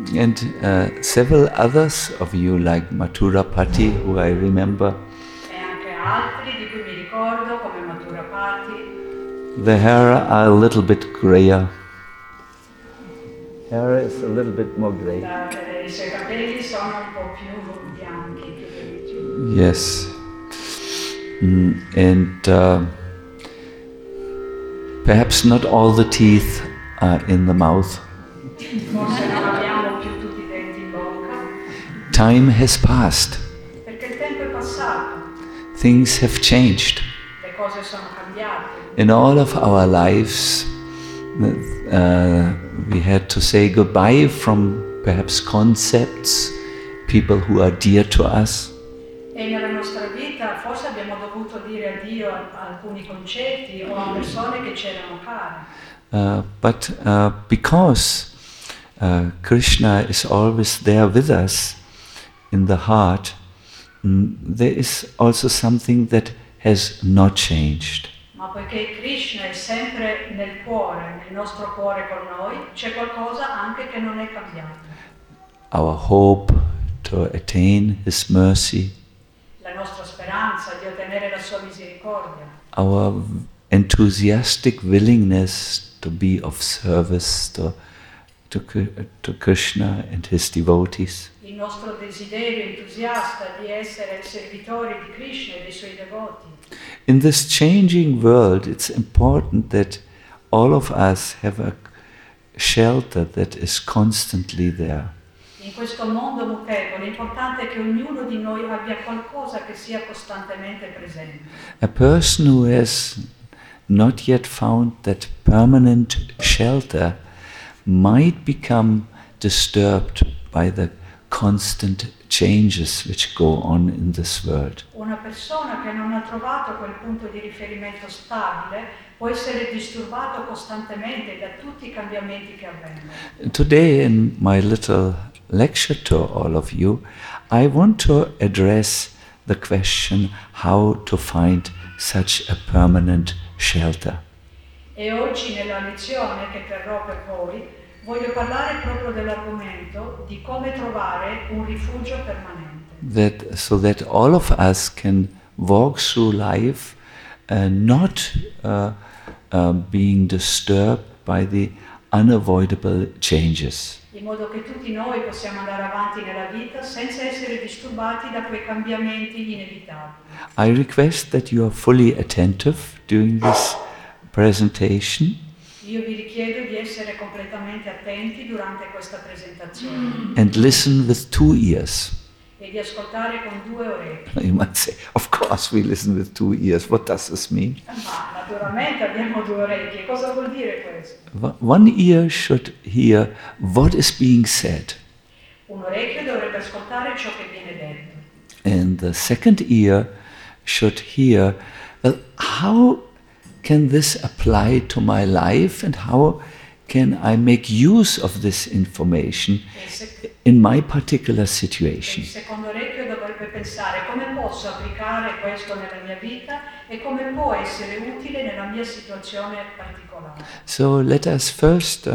And several others of you, like Mathurapati, who I remember. E anche altri di cui mi ricordo, come Mathurapati. The hair are a little bit grayer. Hair is a little bit more gray. I suoi capelli sono un po' più bianchi, più grigi. Yes. And perhaps not all the teeth are in the mouth. Forse non abbiamo più tutti i denti in bocca. Time has passed. Perché il tempo è passato. Things have changed. Le cose sono cambiate. In all of our lives, we had to say goodbye from perhaps concepts, people who are dear to us. E nella nostra vita forse abbiamo dovuto dire addio a alcuni concetti o a persone che ci erano care. But because Krishna is always there with us in the heart, there is also something that has not changed. Ma poiché Krishna è sempre nel cuore, nel nostro cuore con noi, c'è qualcosa anche che non è cambiato. Our hope to attain His mercy, La nostra speranza di ottenere la sua misericordia, our enthusiastic willingness to be of service to Krishna and His devotees. il nostro desiderio entusiasta di essere servitori di Krishna e dei suoi devoti. In this changing world, it's important that all of us have a shelter that is constantly there. In questo mondo mutevole è importante che ognuno di noi abbia qualcosa che sia costantemente presente. A person who has not yet found that permanent shelter might become disturbed by the constant changes which go on in this world. Una persona che non ha trovato quel punto di riferimento stabile può essere disturbato costantemente da tutti i cambiamenti che avvengono. Today, in my little lecture to all of you, I want to address the question how to find such a permanent shelter. E oggi nella lezione che terrò per voi voglio parlare proprio dell'argomento di come trovare un rifugio permanente. So that all of us can walk through life not being disturbed by the unavoidable changes. In modo che tutti noi possiamo andare avanti nella vita senza essere disturbati da quei cambiamenti inevitabili. I request that you are fully attentive during this presentation. Io vi richiedo di essere completamente attenti durante questa presentazione And listen with 2 ears. e di ascoltare con 2 orecchie. You might say, of course we listen with 2 ears. What does this mean? Ma naturalmente abbiamo 2 orecchie. Cosa vuol dire questo? One ear should hear what is being said. Un orecchio dovrebbe ascoltare ciò che viene detto. And the second ear should hear, well, how can this apply to my life and how can I make use of this information in my particular situation? Il secondo orecchio dovrebbe pensare come posso applicare questo nella mia vita e come può essere utile nella mia situazione particolare. So let us first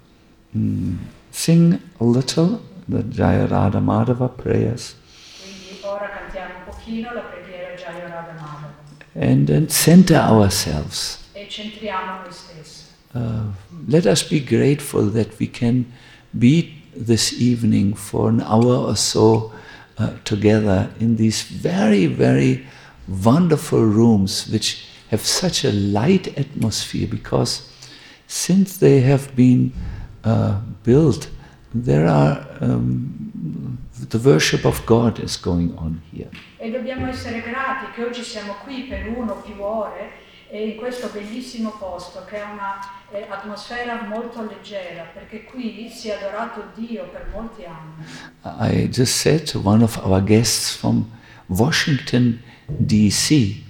sing a little the Jaya Radha Madhava prayers. Quindi ora cantiamo un pochino la preghiera Jaya Radha Madhava And then center ourselves. e centriamo noi stessi. Let us be grateful that we can be this evening for an hour or so together in these very, very wonderful rooms which have such a light atmosphere, because since they have been built, there are the worship of God is going on here. E dobbiamo essere grati che oggi siamo qui per 1 o più ore e in questo bellissimo posto che è una atmosfera molto leggera, perché qui si è adorato Dio per molti anni. I just said to one of our guests from Washington, D.C.,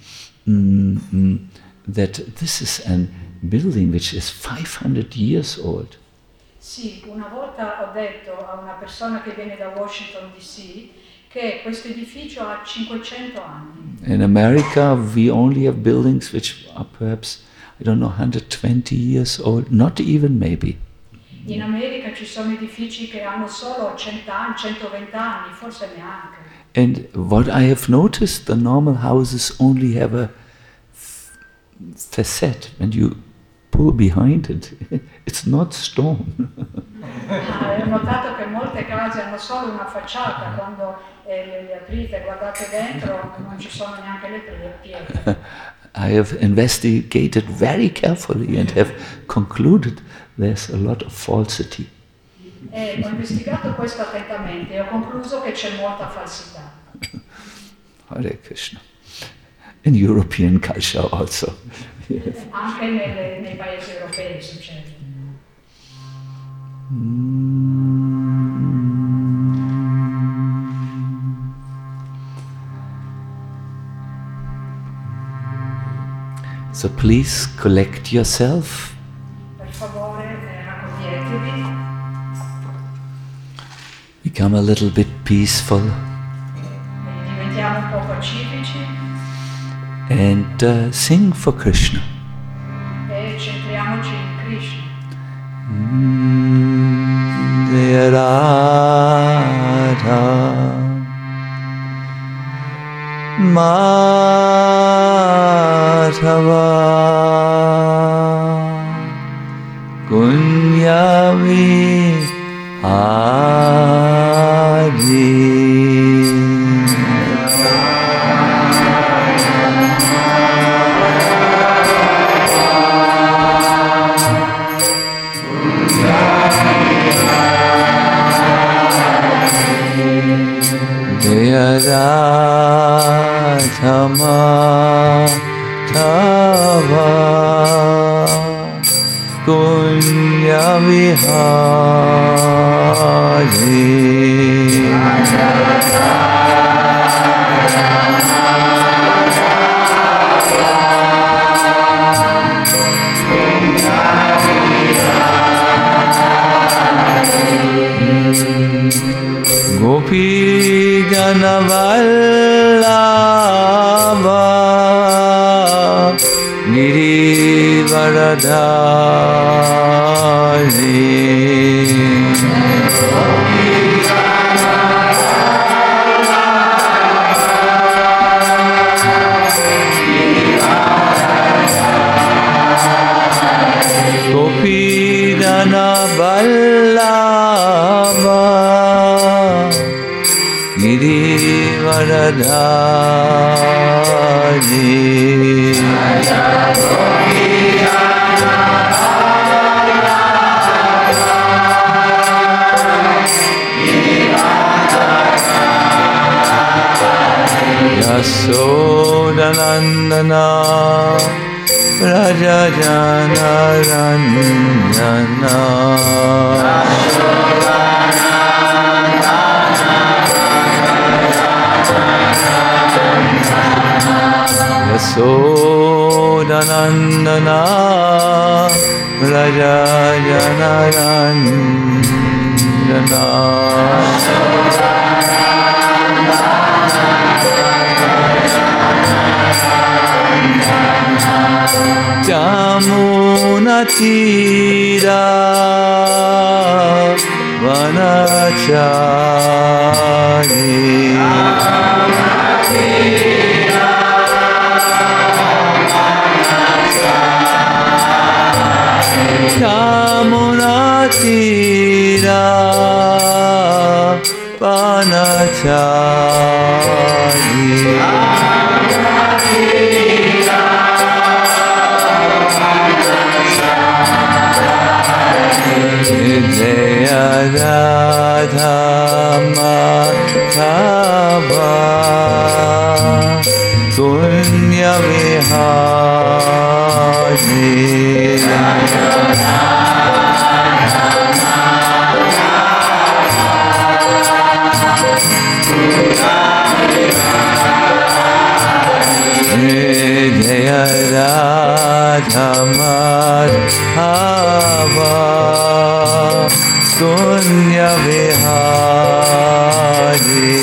that this is a building which is 500 years old. Sì, una volta ho detto a una persona che viene da Washington DC che questo edificio ha 500 anni. In America, we only have buildings which are perhaps, I don't know, 120 years old, not even maybe. In America ci sono edifici che hanno solo 100 anni, 120 anni, forse neanche. And what I have noticed, the normal houses only have a facade. When you pull behind it, it's not stone. Ho notato che molte case hanno solo una facciata, quando le aprite e guardate dentro non ci sono neanche le pietre. I have investigated very carefully and have concluded there's a lot of falsity. Ho investigato questo attentamente e ho concluso che c'è molta falsità. Hare Krishna. In European culture also. Yes. Anche nei paesi europei succede. So please collect yourself. Per favore, raccoglietevi. Become a little bit peaceful. Diventiamo un po' pacifici. And sing for Krishna. E centriamoci in Krishna. Jai Radha Madhava Kunya Vihari. Radha Madhava Kunya Vihari. Gopi Ganavallabha Girivaradhari. Gopi Ganavallabha Girivaradhari. Yasodanandana Raja Jana Ranjana. Yasodanandana Raja Jana Ranjana. Jamuna Tira Vanachari. Jamuna Tira Vanachari. Jaya Radha Madhava Kunya Vihari. Jaya Radha Madhava Kunya Vihari.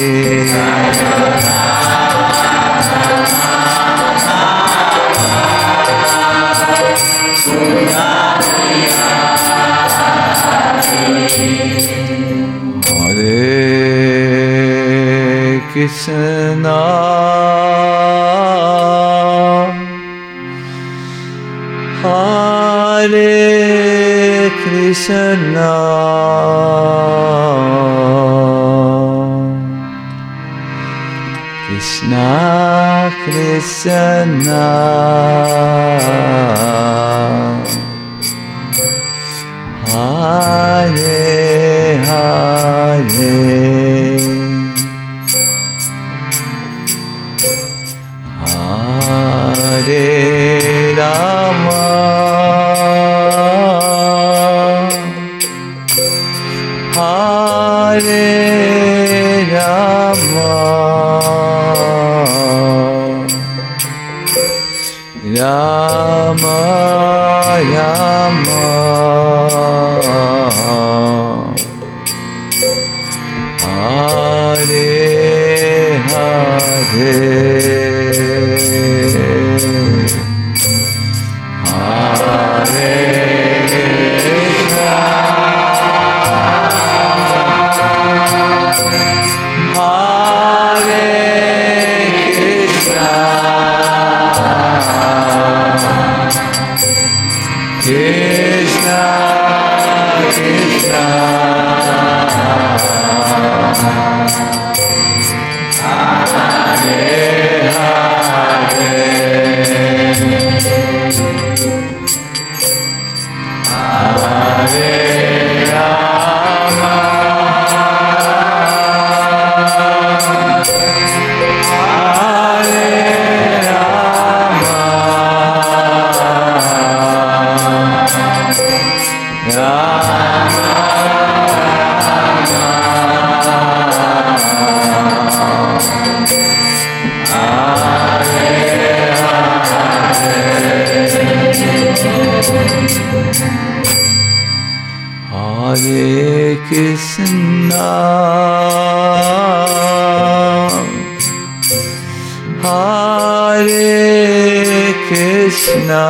Krishna, Hare Krishna, Krishna Krishna, Hare Hare, Hare Rama, Hare Rama, Rama Rama, Hare Hare, Hare Krishna, Hare Krishna, Krishna Krishna, Hare Hare, Hare Rama, Hare Rama, Rama Hare Krishna, Hare Krishna,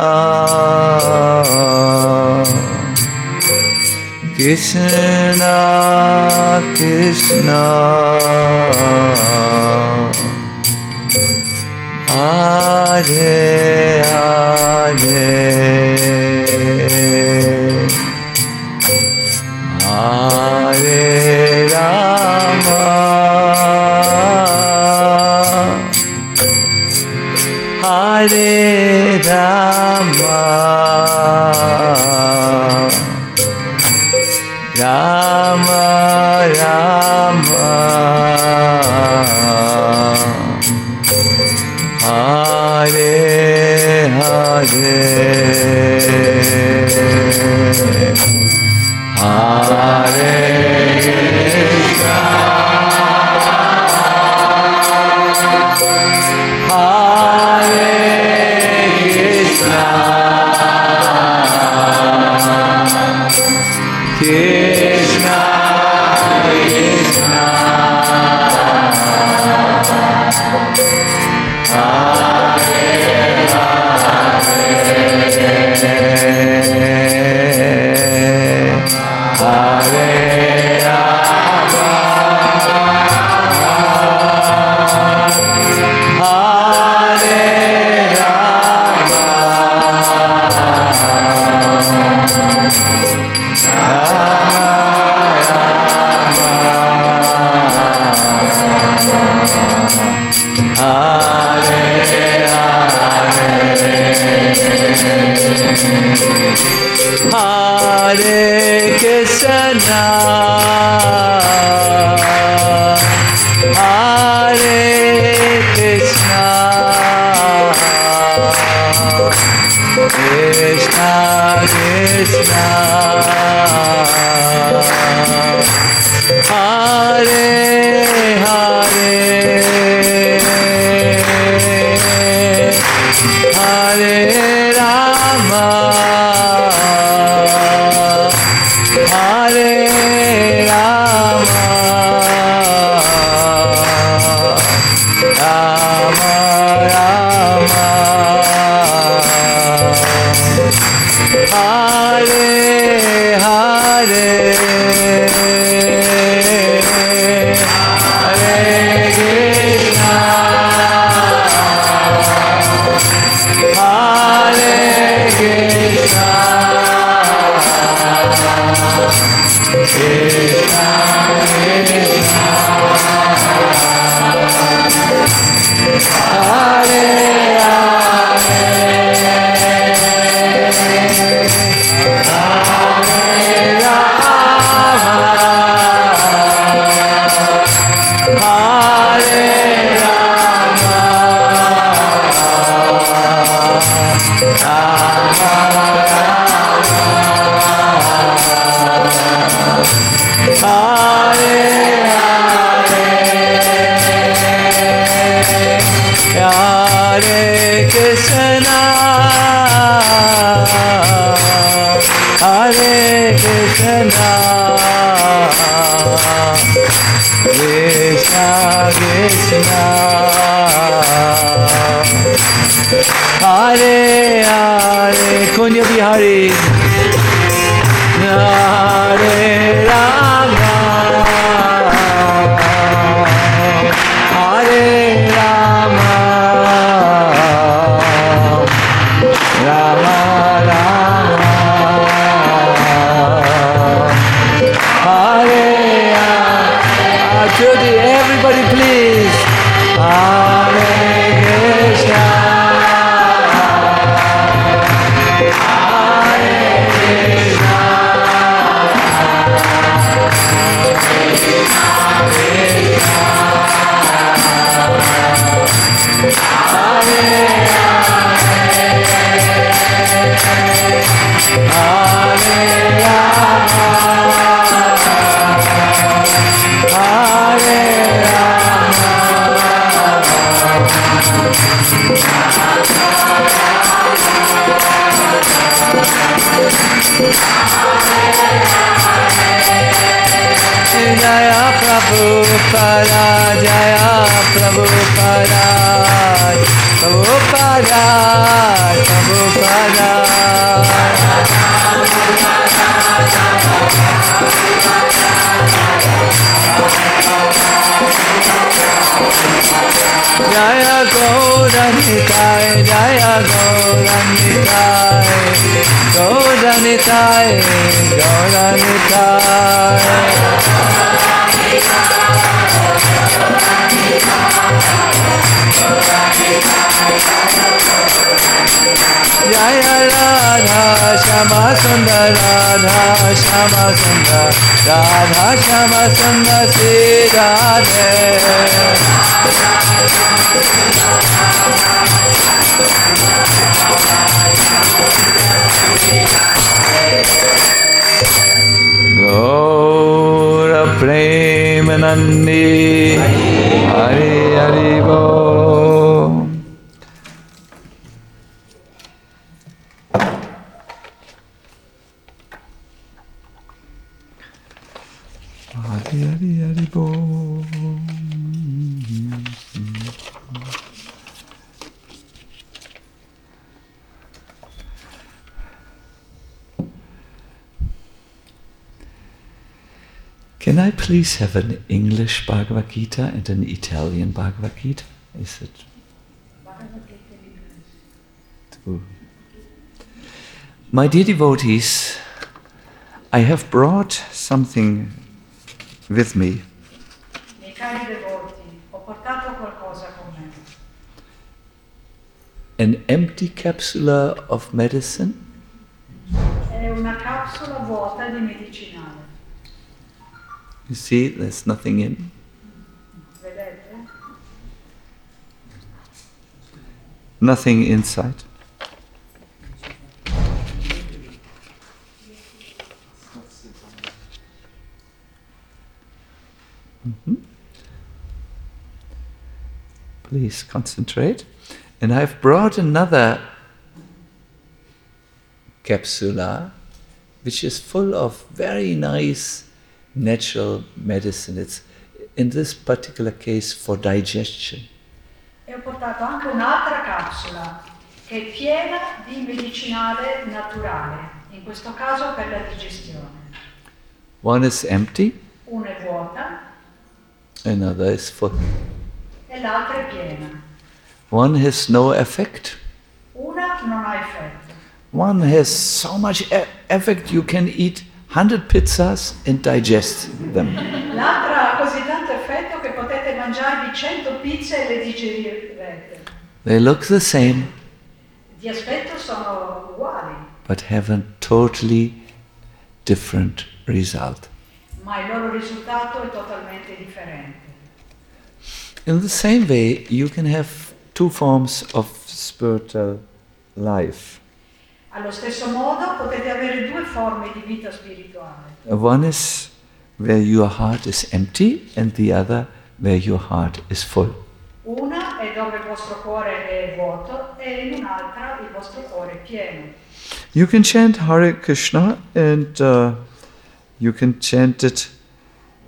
Krishna Krishna, Hare Hare, Hare Rama, Hare Rama, Rama Rama, Hare Hare, Hare Krishna, Hare Krishna, Krishna Krishna, Hare Hare Krishna, Hare Krishna, Krishna Krishna, Hare Hare, Hare Rama, Hare Rama, Rama Rama, Hare Hare, Krishna Krishna Hare Hare Kunya Bihari Hare Rama Hare Rama Rama Rama Hare Hare Judy, everybody please Hare Krishna Jaya Prabhupada, Jaya Prabhupada, Prabhupada, Prabhupada. Jaya Gauranitai, Jaya Gauranitai, Gauranitai, Gauranitai. Jaya Radha Shama Sundar, Radha Shama Sundar, Radha Shama Sundar Sri Radhe. Gaura Premanandi Hari Hari Bo. Hari Hari Hari Bo. Can I please have an English Bhagavad Gita and an Italian Bhagavad Gita? Is it? My dear devotees, I have brought something with me. Miei cari devoti, ho portato qualcosa con me. An empty capsule of medicine. È una capsula vuota di medicinale. You see, there's nothing in. Vedete? Nothing inside. Please concentrate. And I've brought another capsula which is full of very nice natural medicine. It's in this particular case for digestion. E ho portato anche un'altra capsula che è piena di medicinale naturale, in questo caso per la digestione. One is empty, Una è vuota another is full. e l'altra è piena. One has no effect. Una non ha effetto. One has so much effect you can eat 100 pizzas and digest them. L'altra ha così tanto effetto che potete mangiarvi 100 pizze e le digerirete. They look the same, Di aspetto sono uguali, but have a totally different result. ma il loro risultato è totalmente differente. In the same way, you can have two forms of spiritual life. Allo stesso modo potete avere due forme di vita spirituale. One is where your heart is empty, and the other where your heart is full. Una è dove il vostro cuore è vuoto e in un'altra il vostro cuore è pieno. You can chant Hare Krishna and you can chant it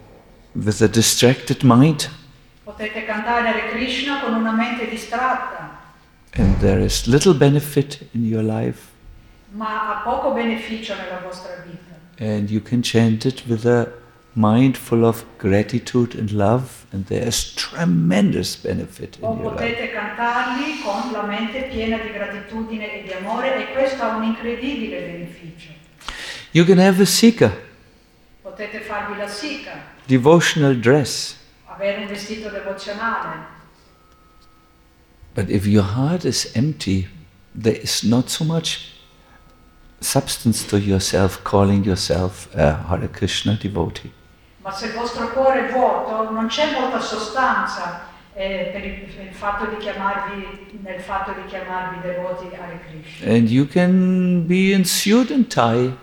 with a distracted mind, Potete cantare Hare Krishna con una mente distratta, and there is little benefit in your life, ma ha poco beneficio nella vostra vita. and you can chant it with a mind full of gratitude and love, and there is tremendous benefit in O your life. potete cantarli con la mente piena di gratitudine e di amore, e questo ha un incredibile beneficio. You can have a sikha, Potete farvi la sikha, devotional dress, avere un vestito devozionale, but if your heart is empty, there is not so much substance to yourself, calling yourself a Hare Krishna devotee. ma se il vostro cuore è vuoto non c'è molta sostanza per il fatto di chiamarvi, nel fatto di chiamarvi devoti Hare Krishna. And you can be in suit and tie.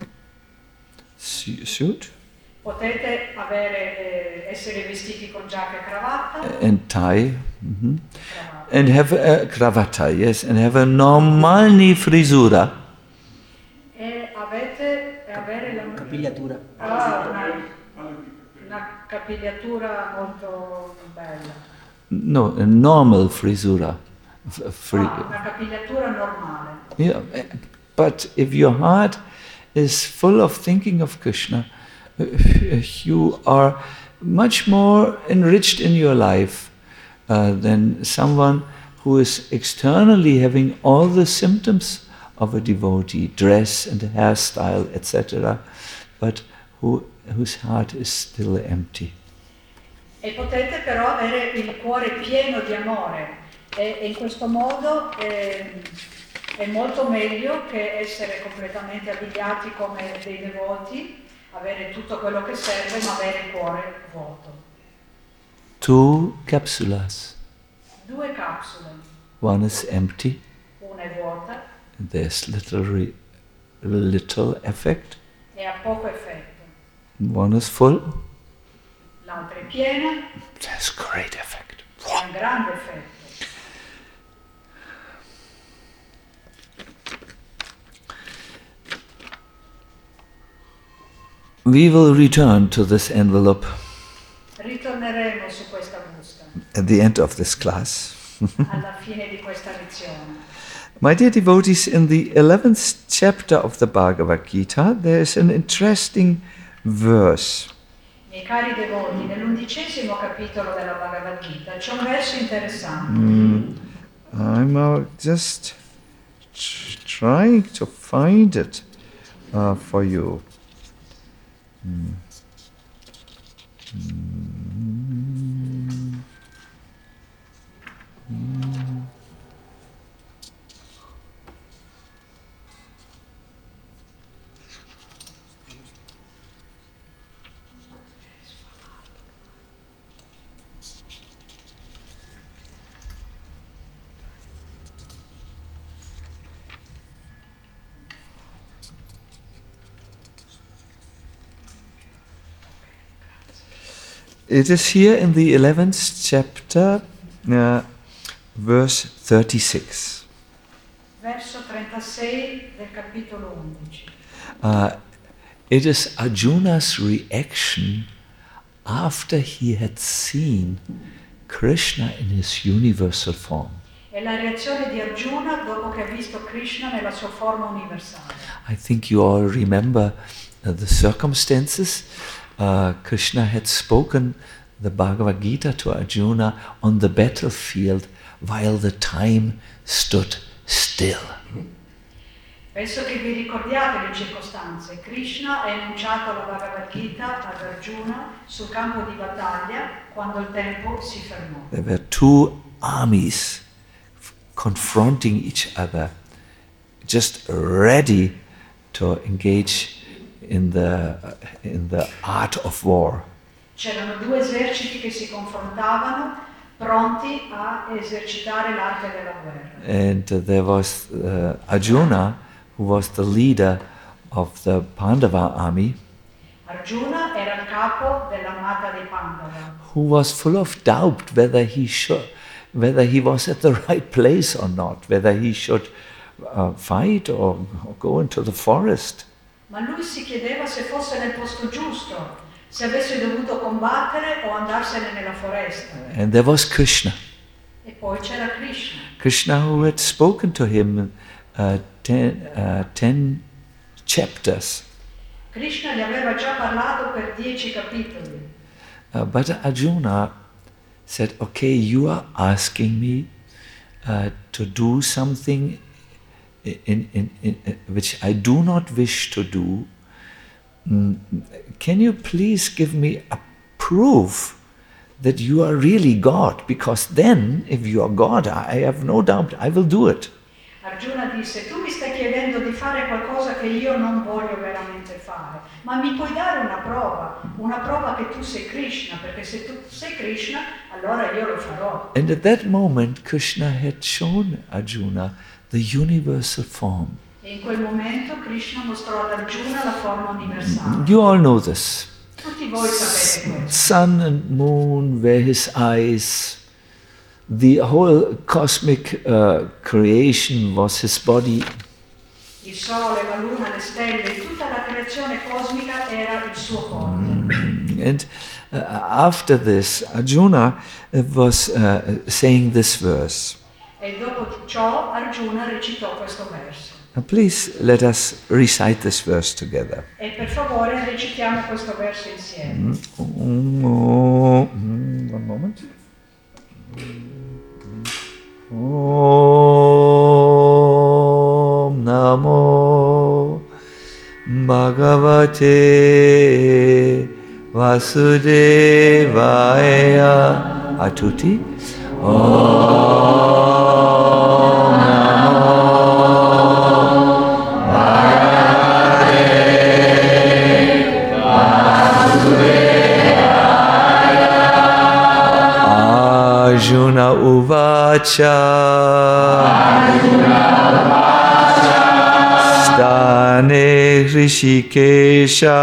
Suit? Potete essere vestiti con giacca e cravatta, And tie. Mhm. cravatta. And have a cravatta, yes, and have a normalni frisura. E avere la Capigliatura. una capigliatura molto bella. No, a normal frisura. Una capigliatura normale. Yeah, but if your heart is full of thinking of Krishna, you are much more enriched in your life than someone who is externally having all the symptoms of a devotee, dress and hairstyle, etc., but whose heart is still empty. E potete però avere il cuore pieno di amore, e in questo modo è molto meglio che essere completamente abbigliati come dei devoti, avere tutto quello che serve ma avere il cuore vuoto. 2 capsulas. 2 capsule, One is empty, una è vuota and there's little effect. e ha poco effetto, One is full, l'altra è piena there's great effect. e ha un grande effetto. We will return to this envelope Ritorneremo su questa busta at the end of this class. alla fine di questa lezione. My dear devotees, in the 11th chapter of the Bhagavad Gita, there is an interesting verse. Miei cari devoti, nell'11° capitolo della Bhagavad Gita c'è un verso interessante. I'm just trying to find it for you. It is here in the 11th chapter, verse 36. Verso 36 del capitolo 11. It is Arjuna's reaction after he had seen Krishna in his universal form. È la reazione di Arjuna dopo che ha visto Krishna nella sua forma universale. I think you all remember the circumstances. Krishna had spoken the Bhagavad Gita to Arjuna on the battlefield while the time stood still. Penso che vi ricordiate le circostanze. Krishna ha enunciato la Bhagavad Gita ad Arjuna sul campo di battaglia quando il tempo si fermò. There were 2 armies confronting each other, just ready to engage in the art of war. C'erano 2 eserciti che si confrontavano, pronti a esercitare l'arte della guerra. And there was Arjuna, who was the leader of the Pandava army, Arjuna era il capo dell'armata dei Pandava, who was full of doubt whether he was at the right place or not, whether he should fight or go into the forest. ma lui si chiedeva se fosse nel posto giusto, se avesse dovuto combattere o andarsene nella foresta. And there was Krishna. E poi c'era Krishna. Krishna who had spoken to him 10 chapters. Krishna gli aveva già parlato per 10 capitoli. But Arjuna said, okay, you are asking me to do something in which I do not wish to do. Can you please give me a proof that you are really God? Because then, if you are God, I have no doubt I will do it. Arjuna disse, tu mi stai chiedendo di fare qualcosa che io non voglio veramente fare, ma mi puoi dare una prova che tu sei Krishna, perché se tu sei Krishna, allora io lo farò. And at that moment, Krishna had shown Arjuna the universal form. E in quel momento Krishna mostrò ad Arjuna la forma universale. You all know this. Tutti voi sapete questo. Sun and moon were his eyes. The whole cosmic creation was his body. Il sole, la luna, le stelle, tutta la creazione cosmica era il suo corpo. And after this, Arjuna was saying this verse. E dopo ciò Arjuna recitò questo verso. Please let us recite this verse together. E per favore recitiamo questo verso insieme. One moment. Om Namo Bhagavate Vasudevaya. Atuti. Arjuna Uvacha Stane Rishikesha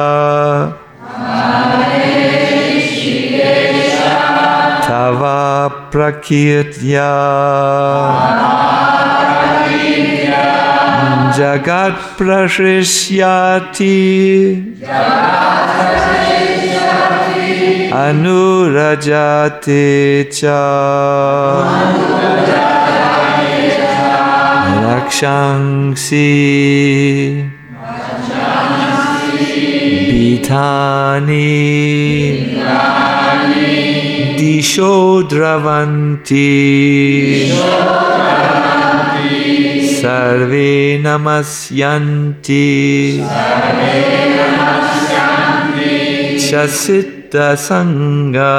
Tava Prakirtya Jagat Prashishyati Anurajate cha Rakshangsi Bhitani Disho Dravanti Sarve Namasyanti Chasit Sangha.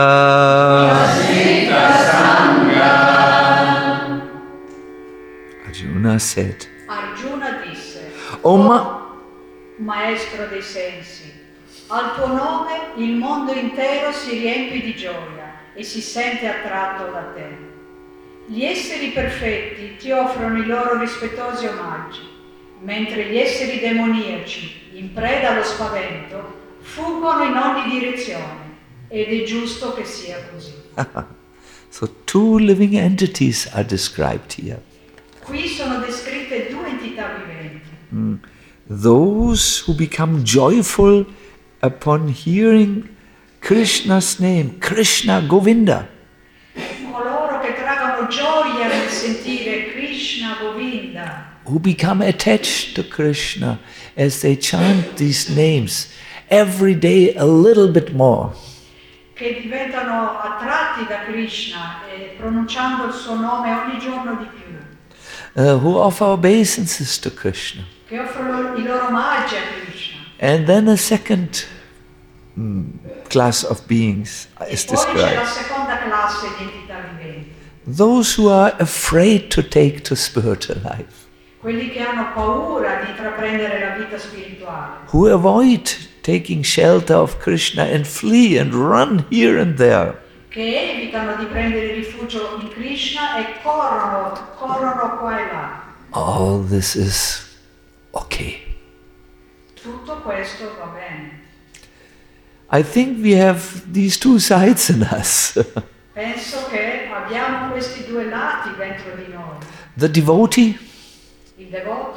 Arjuna said, Arjuna disse, O Maestro dei sensi, al tuo nome il mondo intero si riempie di gioia e si sente attratto da te. Gli esseri perfetti ti offrono i loro rispettosi omaggi, mentre gli esseri demoniaci, in preda allo spavento, fuggono in ogni direzione. Ed è giusto che sia così. So 2 living entities are described here. Qui sono descritte 2 entità viventi. Those who become joyful upon hearing Krishna's name, Krishna Govinda. Coloro che traggono gioia nel sentire Krishna Govinda. Who become attached to Krishna as they chant these names every day a little bit more. Che diventano attratti da Krishna pronunciando il suo nome ogni giorno di più. Who offer obeisances to Krishna. Che offrono i loro omaggi a Krishna. And then a second class of beings is poi c'è la described. seconda classe di entità viventi. Those who are afraid to take to spiritual life. Quelli che hanno paura di intraprendere la vita spirituale. Who avoid taking shelter of Krishna and flee and run here and there. Che evitano di prendere rifugio in Krishna e corrono qua e là. All this is okay. Tutto questo va bene. I think we have these 2 sides in us. Penso che abbiamo questi 2 lati dentro di noi. The devotee Il devoto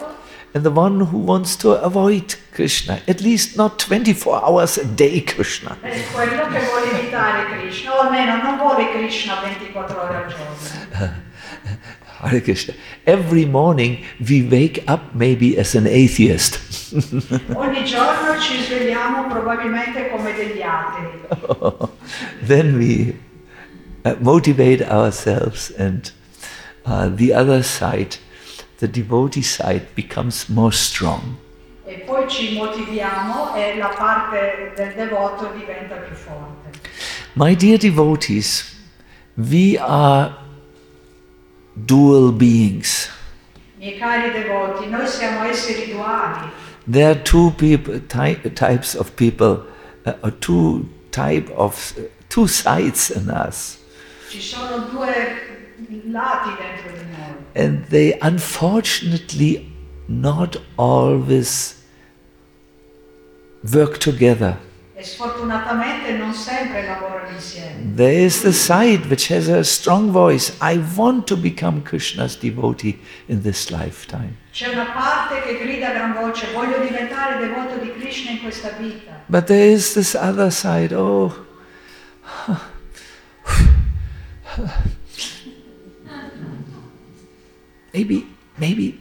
and the one who wants to avoid Krishna, at least not 24 hours a day Krishna. È quello che vuole evitare Krishna, o almeno non vuole Krishna 24 ore al giorno. Hare Krishna. Every morning we wake up maybe as an atheist. Ogni giorno ci svegliamo probabilmente come degli atei. Then we motivate ourselves, and the other side, the devotee side, becomes more strong. E poi ci motiviamo e la parte del devoto diventa più forte. My dear devotees, we are dual beings. Miei cari devoti, noi siamo esseri duali. There are types of people, or two sides in us. Ci sono due lati dentro di noi. And they unfortunately not always work together. E sfortunatamente non sempre lavorano insieme. There is the side which has a strong voice. I want to become Krishna's devotee in this lifetime. C'è una parte che grida a gran voce, voglio diventare devoto di Krishna in questa vita. But there is this other side. Oh, maybe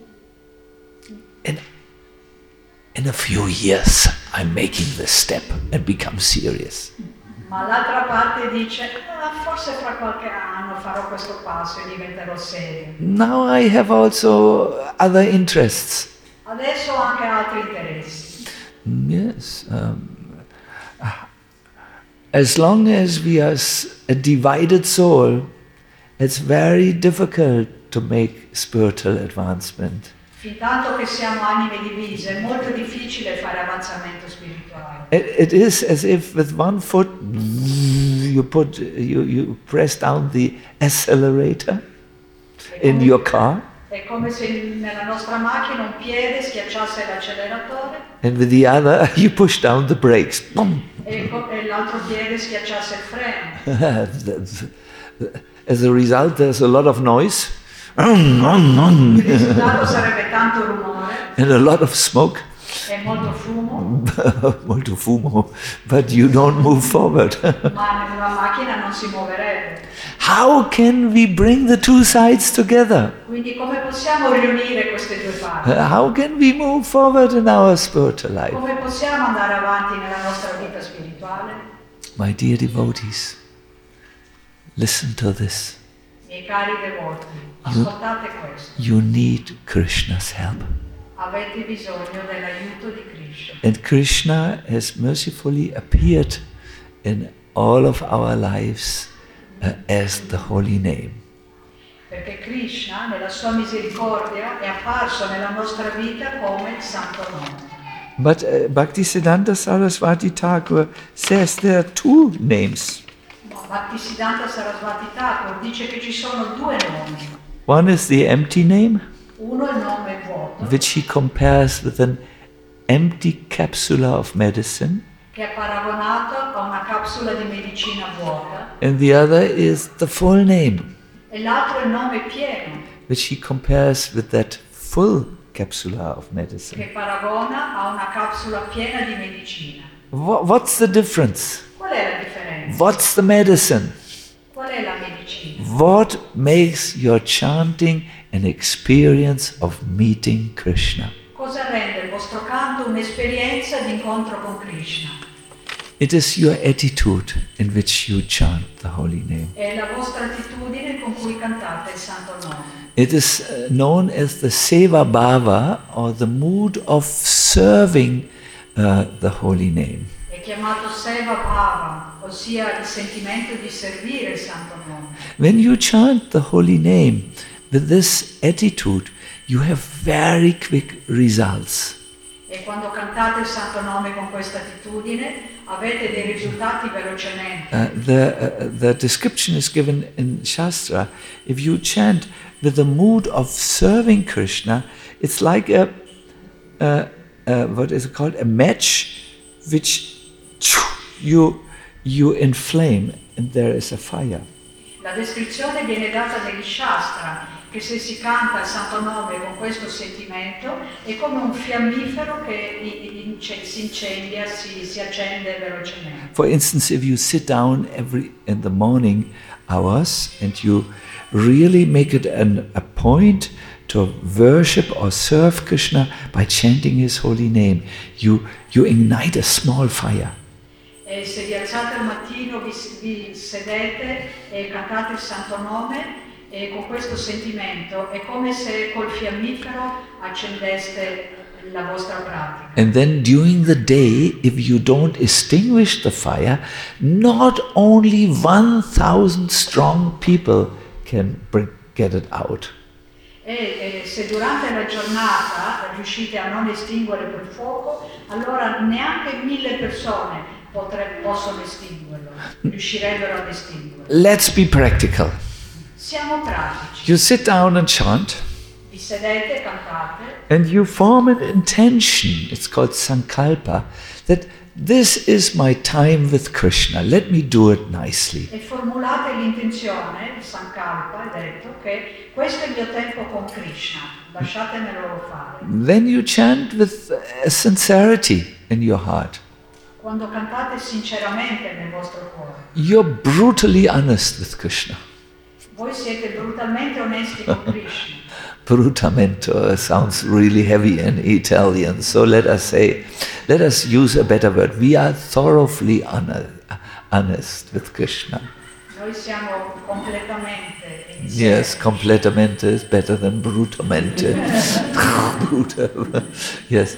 in a few years I'm making this step and become serious. Ma l'altra parte dice, forse fra qualche anno farò questo passo e diventerò serio. Now I have also other interests. Adesso ho anche altri interessi. Yes. As long as we are a divided soul, it's very difficult to make spiritual advancement. Fintanto che siamo anime divise, è molto difficile fare avanzamento spirituale. It is as if with one foot you press down the accelerator in your car, È come se nella nostra macchina un piede schiacciasse l'acceleratore and with the other you push down the brakes. e l'altro piede schiacciasse il freno. As a result, there's a lot of noise. Il risultato sarebbe tanto rumore And a lot of smoke. e molto fumo, Molto fumo, but you don't move forward. ma la macchina non si muoverebbe. How can we bring the two sides together? Quindi come possiamo riunire queste due parti? How can we move forward in our spiritual life? Come possiamo andare avanti nella nostra vita spirituale? My dear devotees, listen to this. Miei cari devoti, ascoltate questo. You need Krishna's help. Avete bisogno dell'aiuto di Krishna. And Krishna has mercifully appeared in all of our lives as the holy name. Perché Krishna, nella sua misericordia, è apparso nella nostra vita come il santo nome. But Bhaktisiddhanta Saraswati Thakur says there are two names. Ma Bhaktisiddhanta Saraswati Thakur dice che ci sono due nomi. One is the empty name, Uno è il nome vuoto, which he compares with an empty capsula of medicine, che è paragonato a una capsula di medicina vuota, and the other is the full name, e l'altro è il nome pieno, which he compares with that full capsula of che medicine. paragona a una capsula piena di medicina. What's the difference? Qual è la differenza? What's the medicine? Qual è la medicina? What makes your chanting an experience of meeting Krishna? Cosa rende il vostro canto un'esperienza di incontro con Krishna? It is your attitude in which you chant the holy name. È la vostra attitudine con cui cantate il santo nome. It is known as the Seva Bhava, or the mood of serving the holy name. È chiamato Seva Bhava, ossia il sentimento di servire il santo nome. When you chant the holy name with this attitude, you have very quick results. E quando cantate il santo nome con questa attitudine, avete dei risultati velocemente. The description is given in Shastra. If you chant with the mood of serving Krishna, it's like what is it called? A match which you inflame and there is a fire. La descrizione viene data negli Shastra che se si canta il Santo Nome con questo sentimento è come un fiammifero che si incendia, si accende velocemente. For instance, if you sit down in the morning hours and you really make it a point to worship or serve Krishna by chanting His holy name, you ignite a small fire. E se vi alzate al mattino, vi sedete e cantate il Santo Nome e con questo sentimento è come se col fiammifero accendeste la vostra pratica. And then during the day, if you don't extinguish the fire, not only 1,000 strong people can get it out. E se durante la giornata riuscite a non estinguere quel fuoco, allora neanche 1.000 persone possono estinguerlo, riuscirebbero ad estinguerlo. Let's be practical. Siamo pratici. You sit down and chant, Vi sedete, cantate, and you form an intention, it's called sankalpa, that this is my time with Krishna, let me do it nicely. e formulate l'intenzione, il sankalpa, è detto, che questo è il mio tempo con Krishna, lasciatemelo fare. Then you chant with sincerity in your heart. Quando cantate sinceramente nel vostro cuore, You're brutally honest with Krishna. voi siete brutalmente onesti con Krishna. Brutamento sounds really heavy in Italian, so let us use a better word. We are thoroughly honest with Krishna. Noi siamo completamente insieme. Yes, completamente is better than brutamente. Yes.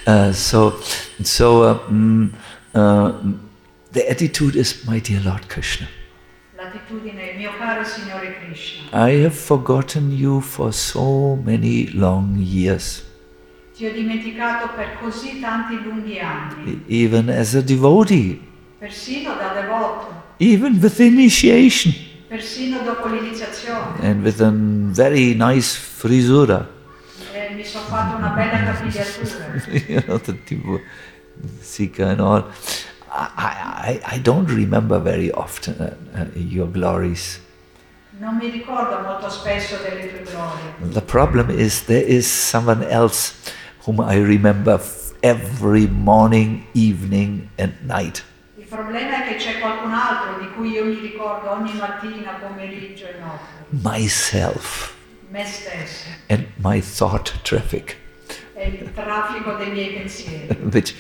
The attitude is, my dear Lord Krishna, L'attitudine, mio caro Signore Krishna, I have forgotten you for so many long years, ti ho dimenticato per così tanti lunghi anni, even as a devotee, persino da devoto, even with initiation, persino dopo l'iniziazione. and with a very nice frisura. Mi sono fatto una bella capigliatura. You know, the Sika and all. I don't remember very often your glories. Non mi ricordo molto spesso delle tue glorie. The problem is there is someone else whom I remember every morning, evening and night. Il problema è che c'è qualcun altro di cui io mi ricordo ogni mattina, pomeriggio e notte. Myself Me stesso. and my thought traffic, È il traffico dei miei pensieri which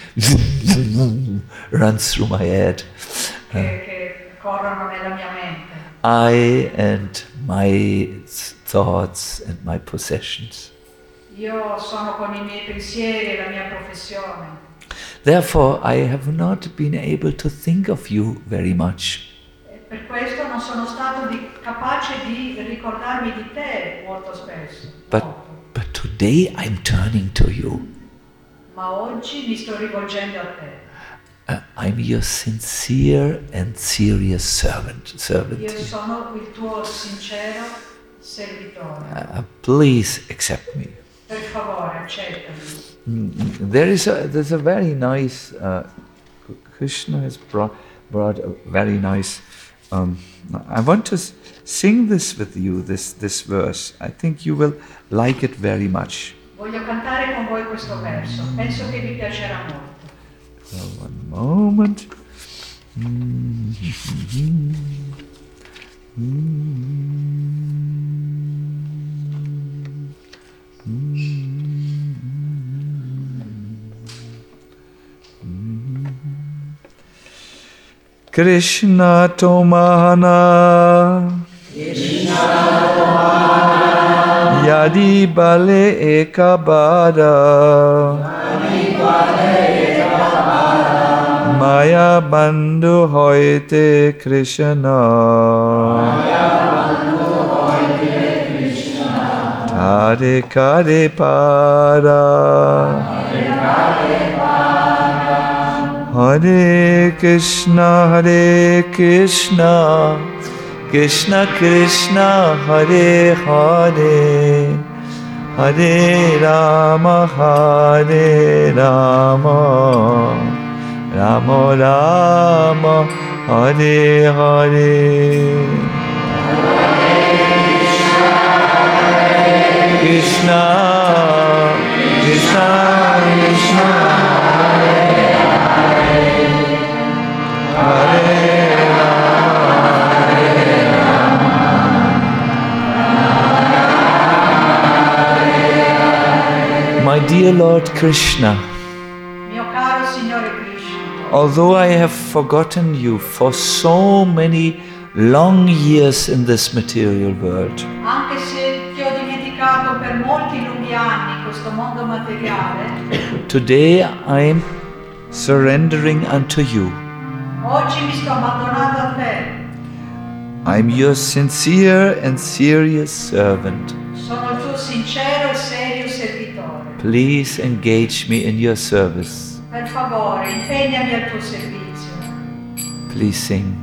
runs through my head. che corrono nella mia mente. I and my thoughts and my possessions. Io sono con i miei pensieri e la mia professione. Therefore, I have not been able to think of you very much. E per questo non sono stato capace di ricordarmi di te molto spesso. Molto. But today I'm turning to you. Ma oggi mi sto rivolgendo a te. I'm your sincere and serious servant. Io sono il tuo sincero servitore. Please accept me. Per favore, accettami. There's a very nice Krishna has brought a very nice. I want to sing this with you. This verse. I think you will like it very much. Voglio cantare con voi questo verso. Penso che vi piacerà molto. So one moment. Krishna Tomahana Yadi Bale Ekabada Maya Bandhu Hoite Krishna Tare Kare Para Hare Krishna, Krishna Krishna, Hare Hare, Hare Rama, Rama Rama, Hare Hare. Hare Krishna, Krishna, Krishna Krishna, Hare Rama, My dear Lord Krishna, Mio caro Signore Krishna, although I have forgotten you for so many long years in this material world, anche se ti ho dimenticato per molti lunghi anni in questo mondo materiale, today I am surrendering unto you. oggi mi sto abbandonando a te. I am your sincere and serious servant. Sono il tuo sincero e serio servitore. Please engage me in your service. Per favore, impegnami al tuo servizio. Please sing.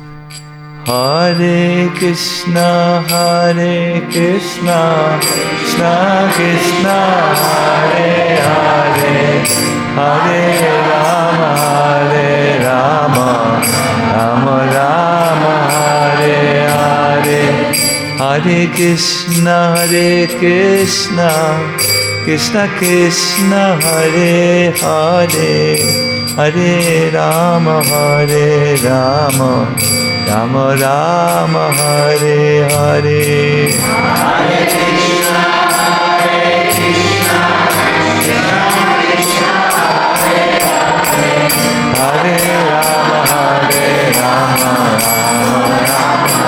Hare Krishna, Hare Krishna, Krishna Krishna, Hare Hare, Hare Rama, Rama Rama, Hare Hare, Hare Krishna, Krishna Krishna, Hare Hare, Hare Rama, Rama Rama, Hare Hare. Hare Krishna, Krishna Krishna, Hare Hare, Hare Rama, Rama Rama,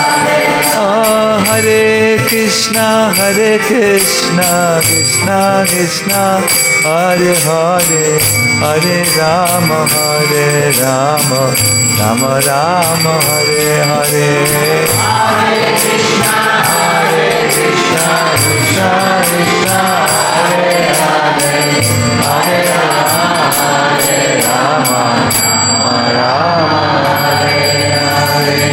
Hare Krishna, Krishna Krishna, Hare Hare, Hare Rama, Rama Rama, Hare Hare. Hare Krishna, Krishna Krishna, Hare Hare, Hare Rama, Rama Hare Hare.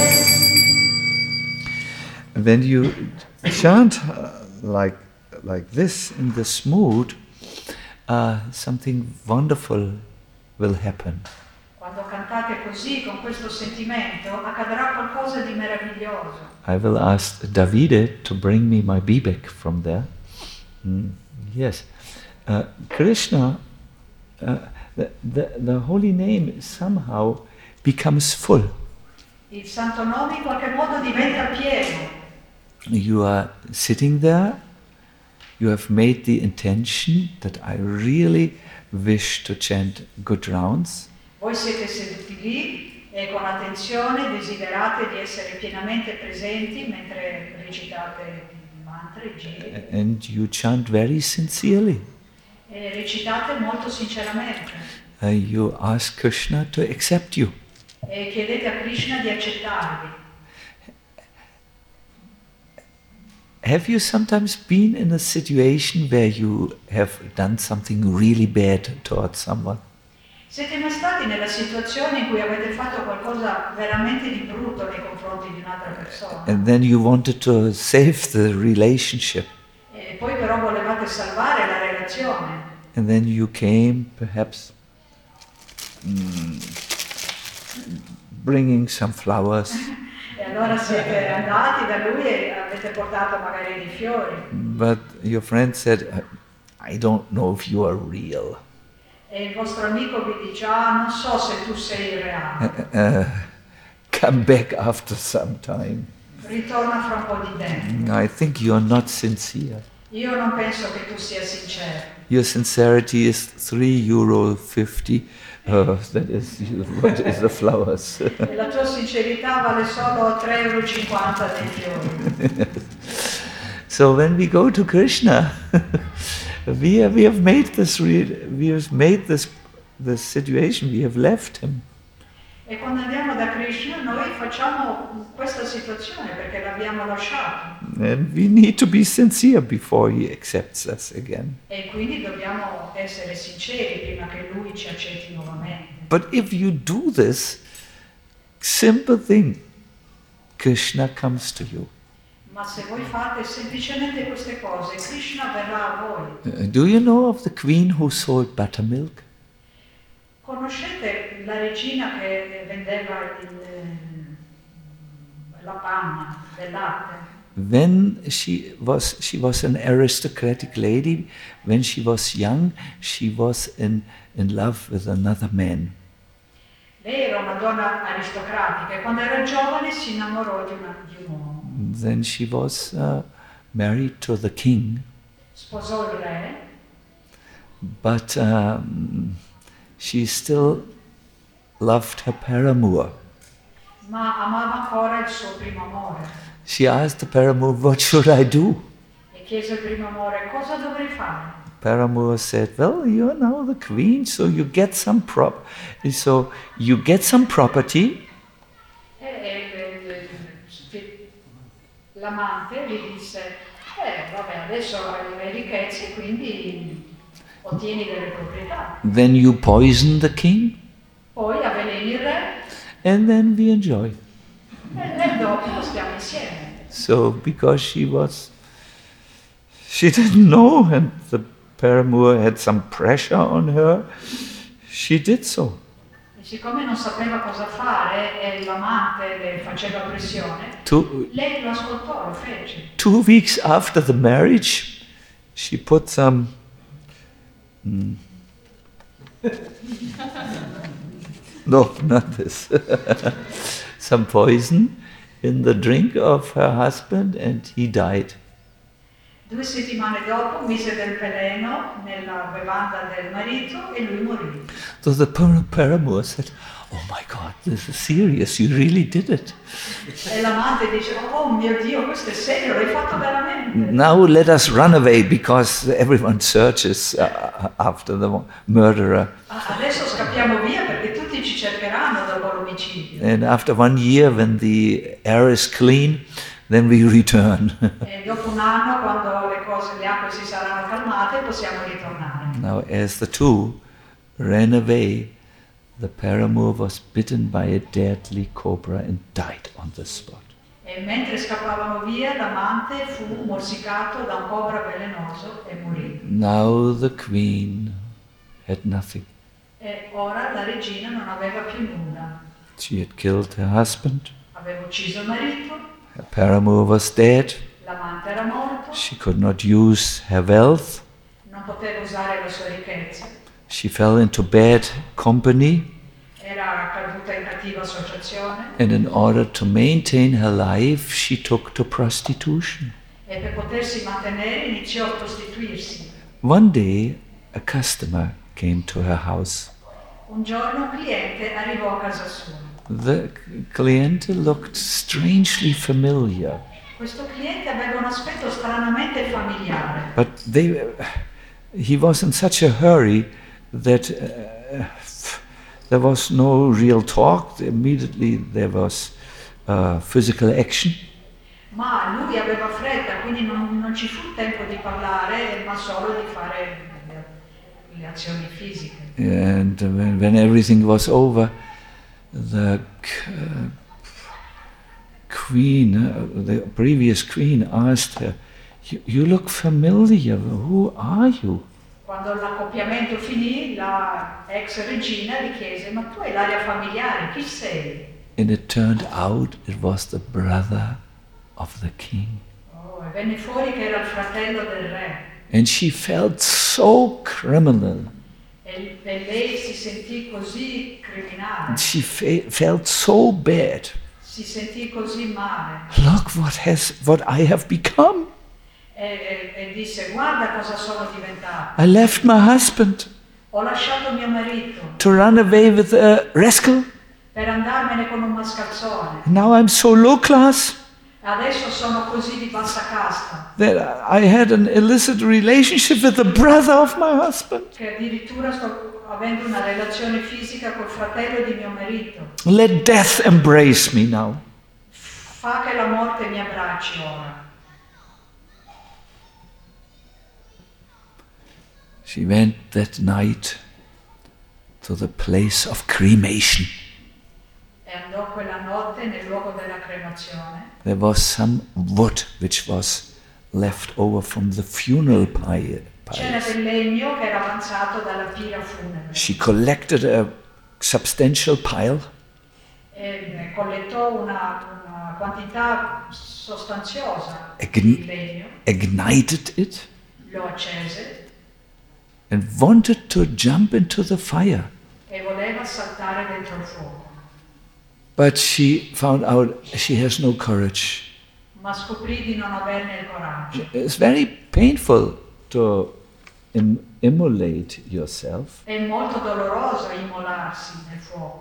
When you chant like this in this mood, something wonderful will happen. Quando cantate così, con questo sentimento, accadrà qualcosa di meraviglioso. I will ask Davide to bring me my bibek from there. Yes. Krishna, the holy name somehow becomes full. Il santo nome in qualche modo diventa pieno. You are sitting there, you have made the intention that I really wish to chant good rounds. Voi siete seduti lì e con attenzione desiderate di essere pienamente presenti mentre recitate il mantra, i giri. And you chant very sincerely. E recitate molto sinceramente. You ask Krishna to accept you. E chiedete a Krishna di accettarvi. Have you sometimes been in a situation where you have done something really bad towards someone? Siete mai stati nella situazione in cui avete fatto qualcosa veramente di brutto nei confronti di un'altra persona? And then you wanted to save the relationship. E poi però volevate salvare la relazione. And then you came perhaps bringing some flowers. E allora siete andati da lui e avete portato magari dei fiori. But your friend said, I don't know if you are real. E il vostro amico vi dice, non so se tu sei reale. Come back after some time. Ritorna fra un po' di tempo. I think you are not sincere. Io non penso che tu sia sincero. Your sincerity is €3.50. That is what is the flowers. E la tua sincerità vale solo €3,50 dei fiori. So when we go to Krishna, we have made this situation. We have left him. E quando andiamo da Krishna noi facciamo questa situazione perché l'abbiamo lasciato. And we need to be sincere before he accepts us again. E quindi dobbiamo essere sinceri prima che lui ci accetti nuovamente. But if you do this simple thing, Krishna comes to you. Ma se voi fate semplicemente queste cose, Krishna verrà a voi. Do you know of the queen who sold buttermilk? Conoscete la regina che vendeva la panna del latte? when she was an aristocratic lady. When she was young, she was in love with another man. Lei era una donna aristocratica e quando era giovane si innamorò di un uomo. Then she was married to the king. Sposò il re. But she still loved her paramour. Ma amava ancora il suo primo amore. She asked the paramour, "What should I do?" E chiese al primo amore, cosa dovrei fare? Paramour said, "Well, you're now the queen, so you get some property." L'amante gli disse, vabbè, adesso hai le ricchezze, quindi ottieni delle proprietà. Then you poison the king, Poi avveleni il re and then we enjoy. e dopo stiamo insieme. So, because she didn't know, and the paramour had some pressure on her, she did so. E siccome non sapeva cosa fare e l'amante le faceva pressione, lei lo ascoltò, lo fece. 2 weeks after the marriage, she put some no, not this. Some poison in the drink of her husband, and he died. 2 settimane dopo mise del veleno nella bevanda del marito e lui morì. So the paramour said, "Oh my God, this is serious, you really did it. E l'amante dice, oh mio Dio, questo è serio, l'hai fatto veramente. Now let us run away, because everyone searches after the murderer." Adesso scappiamo via perché tutti ci cercheranno dopo l'omicidio. And after 1 year, when the air is clean, then we return. E dopo un anno, quando le acque si saranno calmate, possiamo ritornare. Now, as the two ran away, the paramour was bitten by a deadly cobra and died on the spot. E mentre scappavano via, l'amante fu morsicato da un cobra velenoso e morì. Now the queen had nothing. E ora la regina non aveva più nulla. She had killed her husband. Aveva ucciso il marito. Her paramour was dead. L'amante era morto. She could not use her wealth. Non poteva usare la sua ricchezza. She fell into bad company. Era caduta in cattiva associazione. And in order to maintain her life, she took to prostitution. E per potersi mantenere iniziò a prostituirsi. One day, a customer came to her house. Un giorno un cliente arrivò a casa sua. The client looked strangely familiar. Questo cliente aveva un aspetto stranamente familiare. But he was in such a hurry that there was no real talk. Immediately there was physical action. Ma lui aveva fretta, quindi non ci fu tempo di parlare, ma solo di fare le azioni fisiche. And when everything was over, the the previous queen asked her, "You look familiar, who are you?" Quando l'accoppiamento finì, la ex regina gli chiese, ma tu hai l'aria familiare, chi sei? And it turned out it was the brother of the king. Oh, e venne fuori che era il fratello del re. And she felt so criminal. E lei si sentì così criminale. She felt so bad. Si sentì così male. Look what I have become. E disse, guarda cosa sono diventato. I left my husband Ho lasciato mio marito to run away with a rascal. per andarmene con un mascalzone. Now I'm so low class Adesso sono così di bassa casta that I had an illicit relationship with the brother of my husband. che addirittura sto avendo una relazione fisica col fratello di mio marito. Let death embrace me now. Fa che la morte mi abbracci ora. She went that night to the place of cremation. E andò quella notte nel luogo della cremazione. There was some wood which was left over from the funeral pyre. C'era del legno che era avanzato dalla pira funebre. She collected a substantial pile E collettò una una quantità sostanziosa di legno, ignited it, lo accese and wanted to jump into the fire. e voleva saltare dentro il fuoco. But she found out she has no courage. Ma scoprì di non averne il coraggio. It's very painful to immolate yourself. È molto doloroso immolarsi nel fuoco.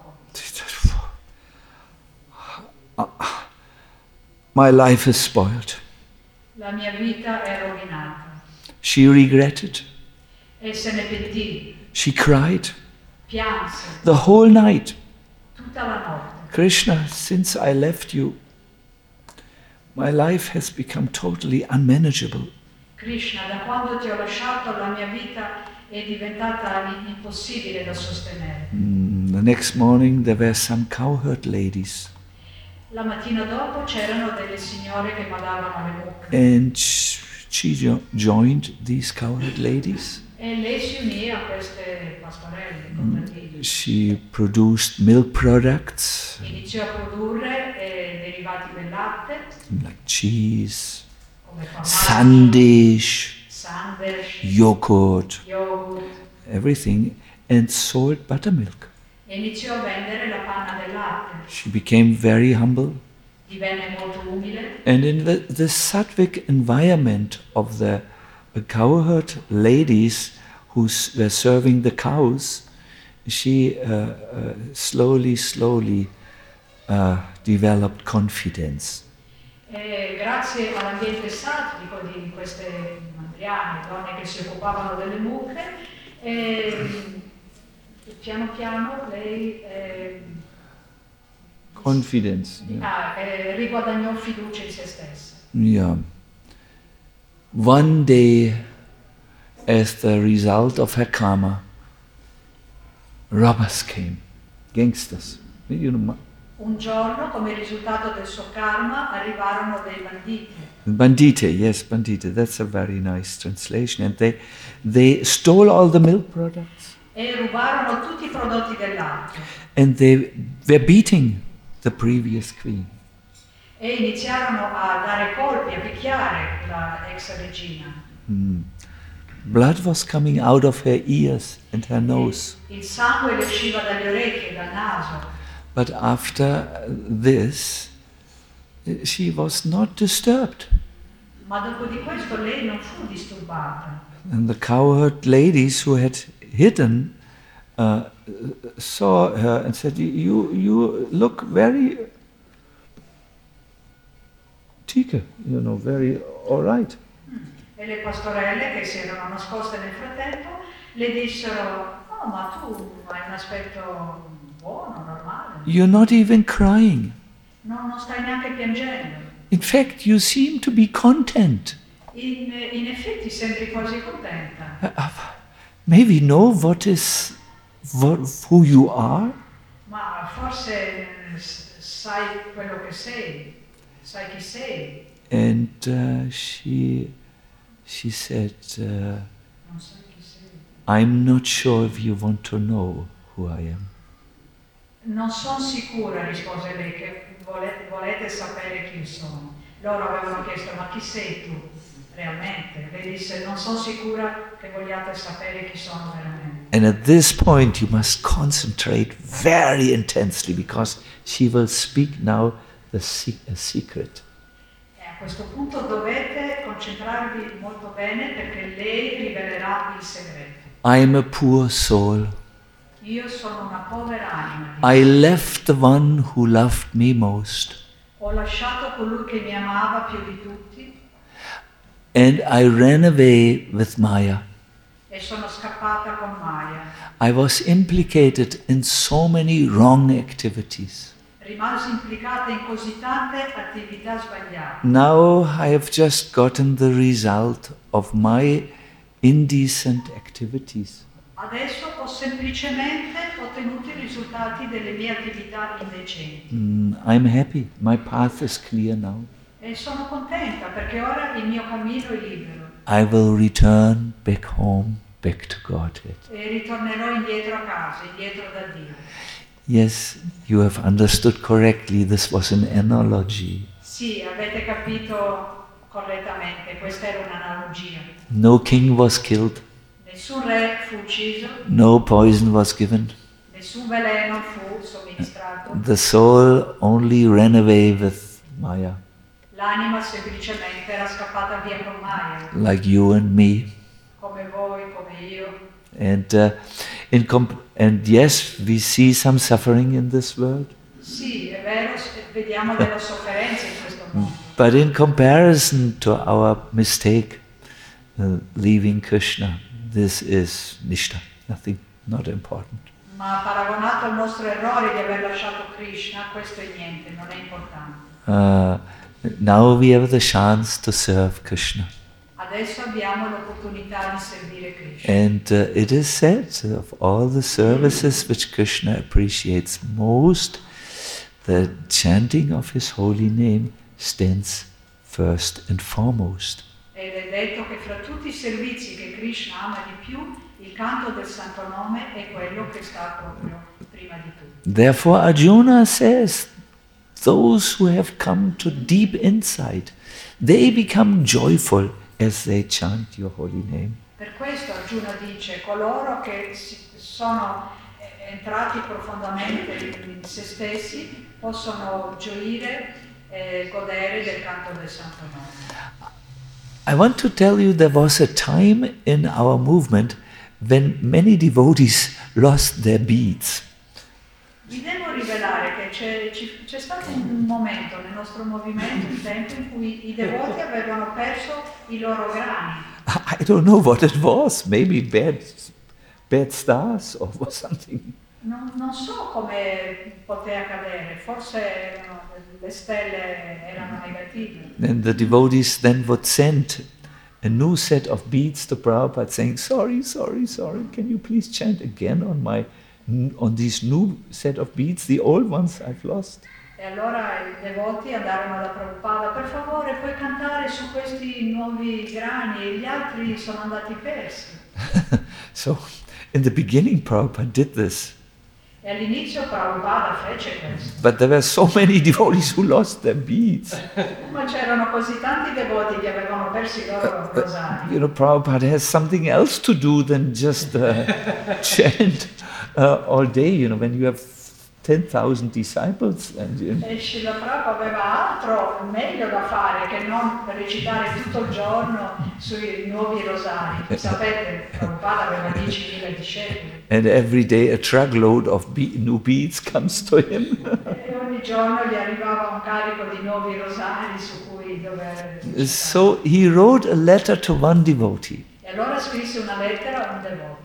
My life is spoiled. La mia vita è rovinata. She regretted. E se ne pentì. She cried Pianse. the whole night. Tutta la notte. Krishna, since I left you, my life has become totally unmanageable. Krishna, da quando ti ho lasciato la mia vita è diventata impossibile da sostenere. The next morning there were some cowherd ladies. La mattina dopo c'erano delle signore che badavano alle mucche. And she joined these cowherd ladies. E lei si unì a queste pastorelle, contadine. She produced milk products Iniziò a produrre derivati del latte, like cheese, come formaggi, sandesh, yogurt, everything, and sold buttermilk. e iniziò a vendere la panna del latte. She became very humble. Divenne molto umile. And in the sattvic environment of the cowherd ladies who were serving the cows, she slowly developed confidence. E grazie all'ambiente sattico di queste mandriane, donne che si occupavano delle mucche, piano piano lei Confidence. riguadagnò fiducia in se stessa. Yeah. One day, as the result of her karma, robbers came, gangsters. Un giorno, come risultato del suo karma, arrivarono dei banditi. Bandite, yes, bandite. That's a very nice translation. And they stole all the milk products. E rubarono tutti i prodotti del latte. And they were beating the previous queen. E iniziarono a dare colpi, a picchiare la ex regina. Blood was coming out of her ears and her nose. Il sangue le usciva dalle orecchie e dal naso. But after this, she was not disturbed. Ma dopo di questo lei non fu disturbata. And the cowherd ladies who had hidden saw her and said, "You look very tika, very all right." E le pastorelle che si erano nascoste nel frattempo le dissero: "Oh, ma tu hai un aspetto buono, normale. You're not even crying. Non stai neanche piangendo. In fact, you seem to be content. In effetti sembri quasi contenta. Maybe know who you are." Ma forse sai quello che sei, sai chi sei. And she said, Non sai chi sei. "I'm not sure if you want to know who I am." Non sono sicura, rispose lei, che volete sapere chi sono. Loro avevano chiesto: ma chi sei tu realmente? Lei disse: non sono sicura che vogliate sapere chi sono veramente. And at this point you must concentrate very intensely, because she will speak now a secret. E a questo punto dovete concentrarvi molto bene, perché lei rivelerà il segreto. I am a poor soul. Io sono una povera anima. I left the one who loved me most. Ho lasciato colui che mi amava più di tutti. And I ran away with Maya. E sono scappata con Maya. I was implicated in so many wrong activities. Rimasi implicata in così tante attività sbagliate. Now I have just gotten the result of my indecent activities. Adesso ho semplicemente ottenuto i risultati delle mie attività indecenti. I'm happy. My path is clear now. E sono contenta, perché ora il mio cammino è libero. I will return back home, back to Godhead. E ritornerò indietro a casa, indietro da Dio. Yes, you have understood correctly. This was an analogy. Sì, avete capito correttamente, questa era un'analogia. No king was killed. Nessun re fu ucciso, No poison was given. nessun veleno fu somministrato. The soul only ran away with Maya, L'anima semplicemente era scappata via con Maya, like you and me. come voi, come io. And yes, we see some suffering in this world. Sì, è vero, vediamo della sofferenza in questo mondo. But in comparison to our mistake, leaving Krishna, this is nishta, nothing, not important. Ma paragonato al nostro errore di aver lasciato Krishna, questo è niente, non è importante. Now we have the chance to serve Krishna. Adesso abbiamo l'opportunità di servire Krishna. And it is said, of all the services which Krishna appreciates most, the chanting of his holy name stands first and foremost. Ed è detto che fra tutti i servizi che Krishna ama di più, il canto del santo nome è quello che sta proprio prima di tutto. Therefore Arjuna says, those who have come to deep insight, they become joyful as they chant your holy name. Per questo Arjuna dice, coloro che sono entrati profondamente in se stessi possono gioire e godere del canto del santo nome. I want to tell you there was a time in our movement when many devotees lost their beads. Vi devo rivelare che c'è stato un momento nel nostro movimento, un tempo in cui i devoti avevano perso i loro grani. I don't know what it was, maybe bad stars or something. Non so come poté accadere, forse le stelle erano negative. And the devotees then would send a new set of beads to Prabhupada saying, sorry, can you please chant again on these new set of beads, the old ones I've lost. E allora i devoti andarono da Prabhupada, per favore puoi cantare su questi nuovi grani, e gli altri sono andati persi. So in the beginning Prabhupada did this. E all'inizio Prabhupada fece questo. But there were so many devotees who lost their beads. Ma c'erano così tanti devoti che avevano perso i loro rosari. You know, Prabhupada has something else to do than just chant all day, you know, when you have 10,000 disciples. And, E Srila Prabhupada aveva altro meglio da fare che non recitare tutto il giorno sui nuovi rosari. Sapete, Prabhupada aveva 10.000 discepoli. And every day a truckload of new beads comes to him. E ogni giorno gli arrivava un carico di nuovi rosari su cui dover recitare. So he wrote a letter to one devotee. E allora scrisse una lettera a un devoto.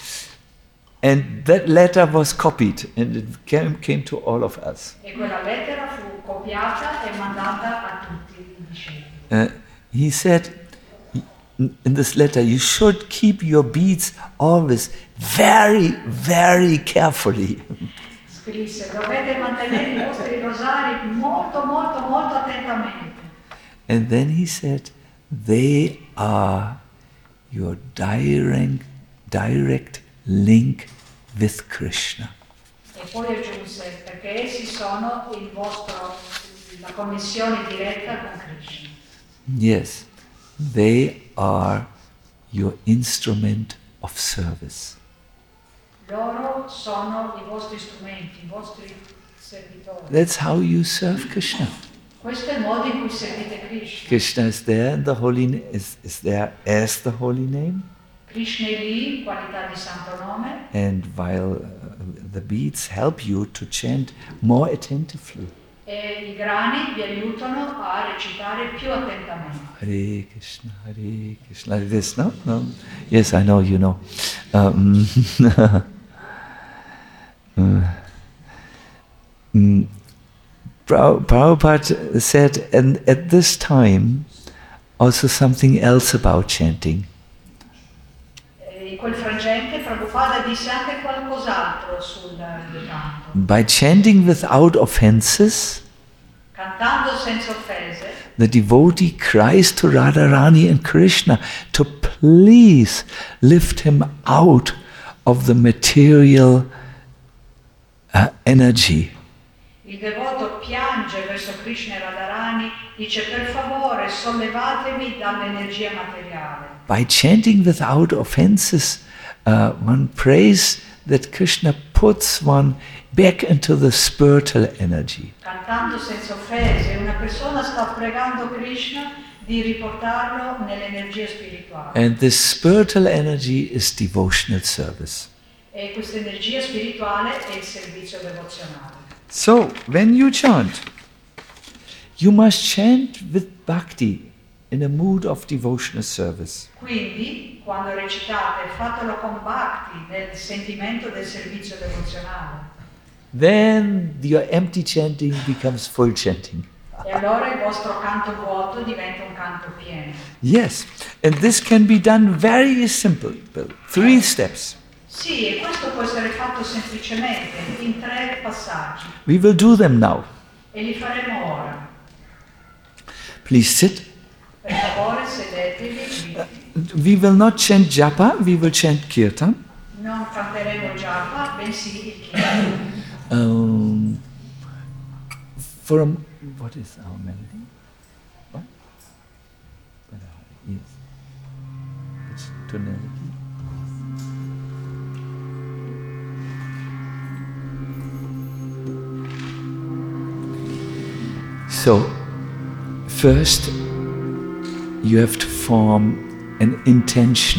And that letter was copied and it came to all of us. E quella lettera fu copiata e mandata a tutti i discepoli. He said in this letter, you should keep your beads always very, very carefully. Scrisse, dovete mantenere i vostri rosari molto, molto, molto attentamente. And then he said, they are your direct link with Krishna. E poi aggiunse, perché essi sono la connessione diretta con Krishna. Yes, they are your instrument of service. Loro sono i vostri strumenti, i vostri servitori. That's how you serve Krishna. Questo è il modo in cui servite Krishna. Krishna is there in the holy is there as the holy name. Krishna è lì in qualità di santo nome. And while the beads help you to chant more attentively. E i grani vi aiutano a recitare più attentamente. Hare Krishna, like this, no? No? Yes, I know, you know. Prabhupada said, and at this time, also something else about chanting. In quel frangente Prabhupada disse anche qualcos'altro sul canto. By chanting without offenses, Cantando senza offese, the devotee cries to Radharani and Krishna to please lift him out of the material energy. Il devoto piange verso Krishna e Radharani, dice per favore sollevatemi dall'energia materiale. By chanting without offenses, one prays that Krishna puts one back into the spiritual energy. Cantando senza offese, una persona sta pregando Krishna di riportarlo nell'energia spirituale. And this spiritual energy is devotional service. E questa energia spirituale è il servizio devozionale. So, when you chant, you must chant with bhakti in a mood of devotional service. Quindi, quando recitate, fatelo con bhakti, nel sentimento del servizio devozionale. Then your empty chanting becomes full chanting. E allora il vostro canto vuoto diventa un canto pieno. Yes, and this can be done very simple, 3 steps. Sì, e questo può essere fatto semplicemente in 3 passaggi. We will do them now. E li faremo ora. Please sit. Per favore, sedetevi. We will not chant japa, we will chant kirtan. Non canteremo japa, bensì il kirtan. What is our melody? What? Yes. It's tonality. So, first, you have to form an intention.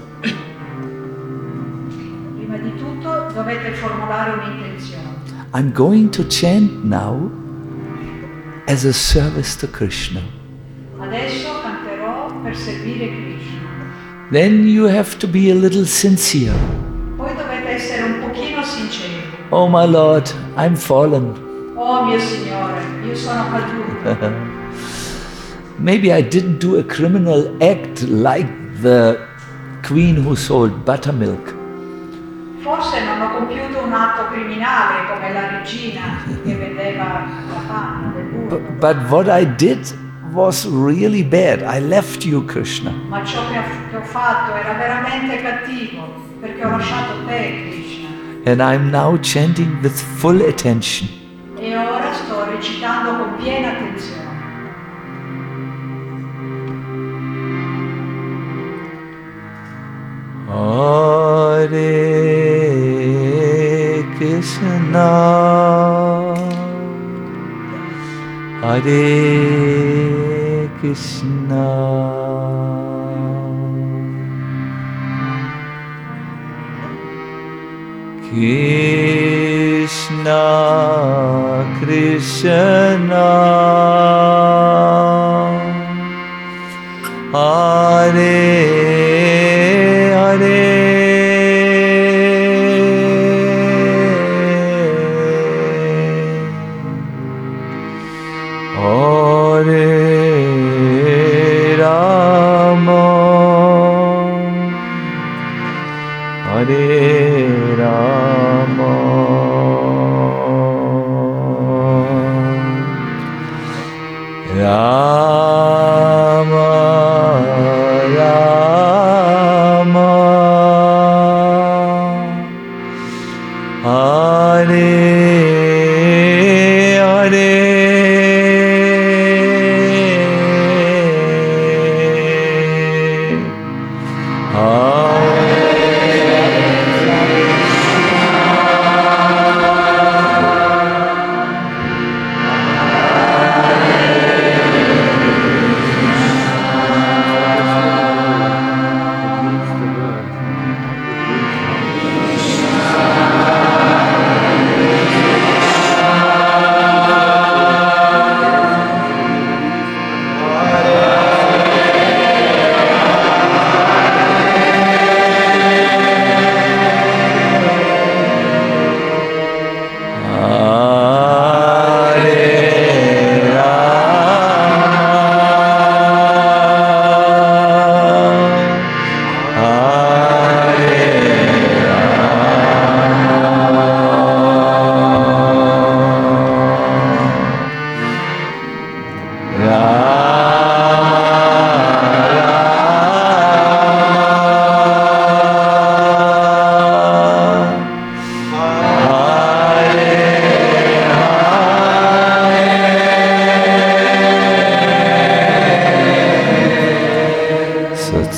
Prima di tutto dovete formulare un'intenzione. I'm going to chant now as a service to Krishna. Adesso canterò per servire Krishna. Then you have to be a little sincere. Poi dovete essere un pochino sinceri. Oh my Lord, I'm fallen. Oh mio Signore, io sono caduto. Maybe I didn't do a criminal act like the queen who sold buttermilk. Forse non ho compiuto un atto criminale come la regina che vendeva la panna del burro. But what I did was really bad. I left you, Krishna. Ma ciò che ho fatto era veramente cattivo, perché ho lasciato te, Krishna. And I'm now chanting with full attention. E ora sto recitando con piena attenzione. Hare Krishna, Hare Krishna, Krishna Krishna, Hare Hare, Hare Rama, Hare Rama, Rama Rama, Hare Hare,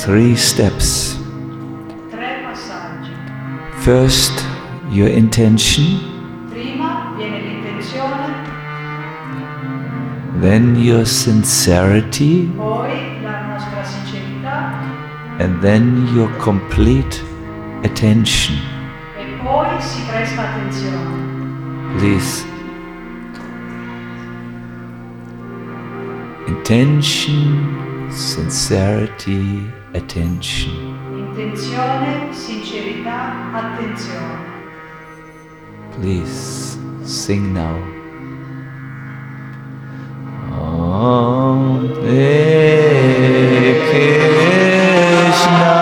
3 steps. Tre passaggi. First, your intention, Prima viene l'intenzione, then your sincerity, poi la nostra sincerità and then your complete attention. e poi si presta attenzione. Please. Intention, sincerity, attention. Intenzione, sincerità, attenzione. Please sing now. Om Krishna.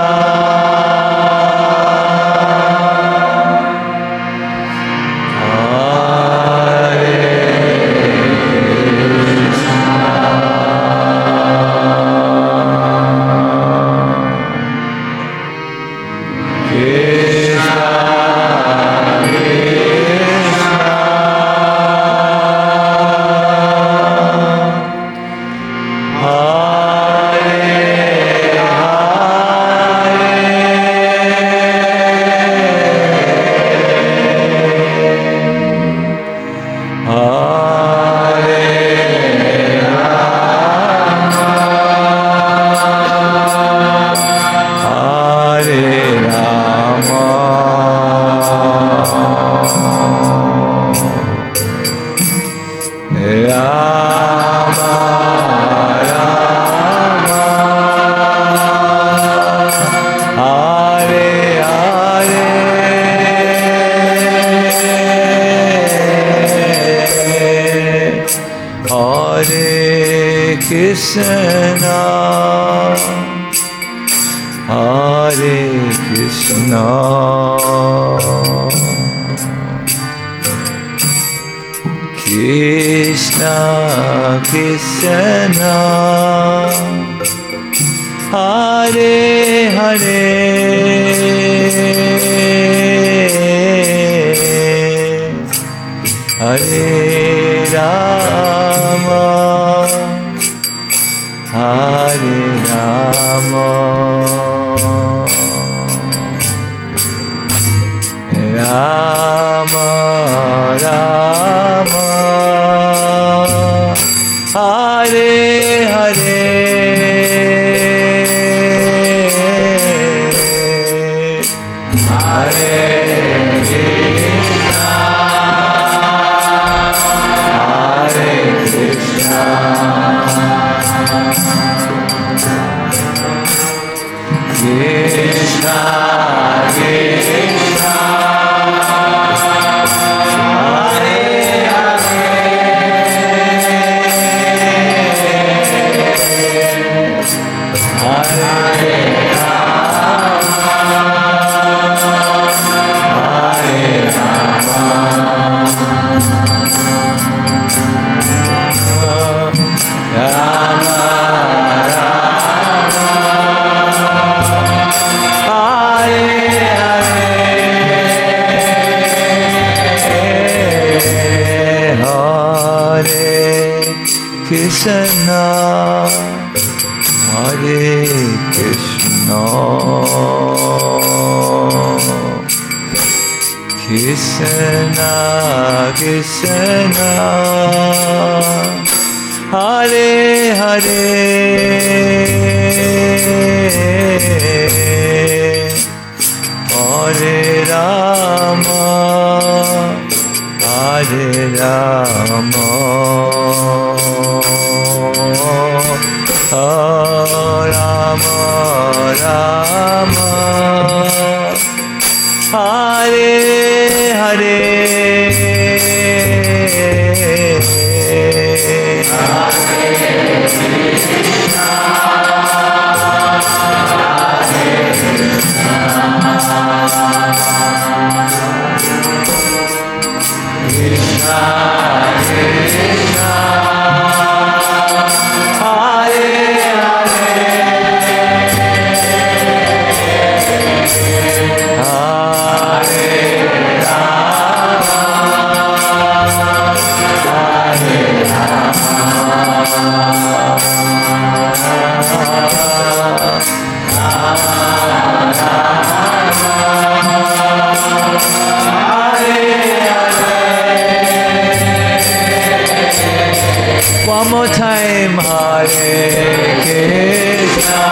Hare Krishna,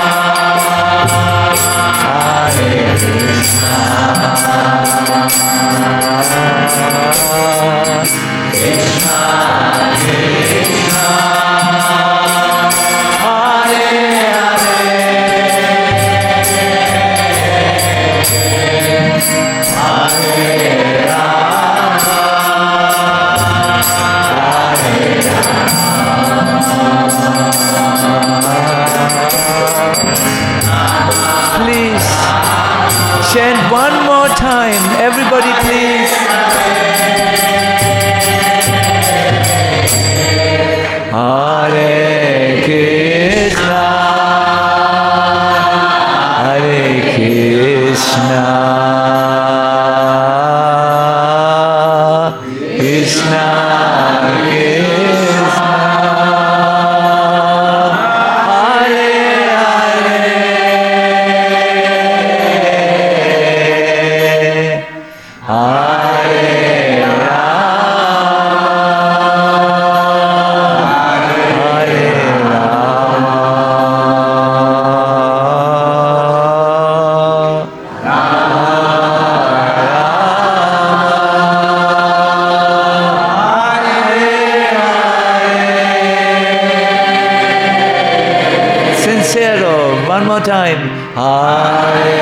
Hare Krishna, Krishna Krishna, Hare Hare, Hare Rama, Hare Please chant one more time, everybody please. Hare Krishna, Hare Krishna, Krishna Krishna, Hare Hare, Hare Sincero, one more time. Hare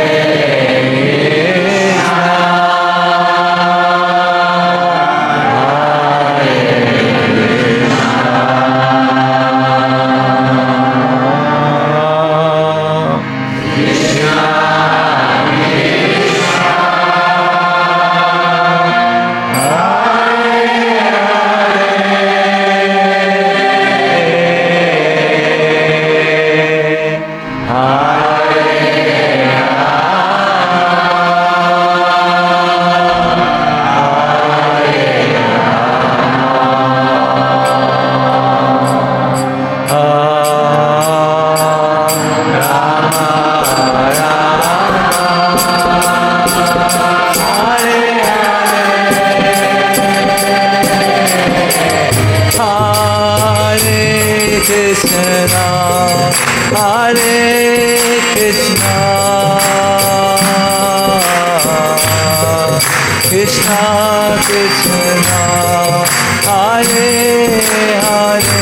Krishna Krishna, Hare Hare,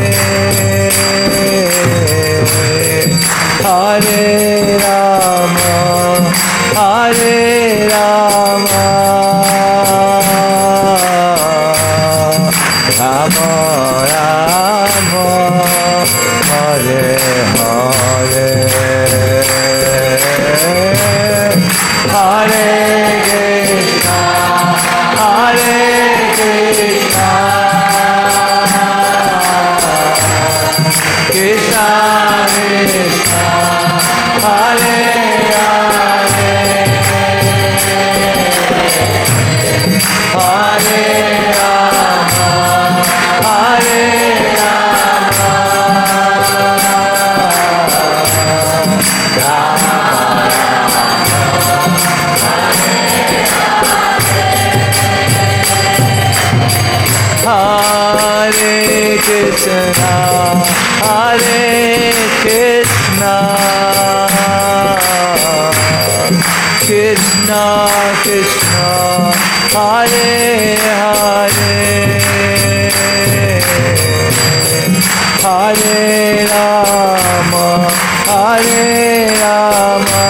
Hare Rama, Hare Rama, Rama Rama, Hare Hare, Hare Krishna, Hare Krishna, Krishna Krishna, Hare Hare, Hare Rama, Hare Rama, Rama Hare Krishna, Hare Krishna, Krishna Krishna, Hare Hare, Hare Rama, Hare Rama,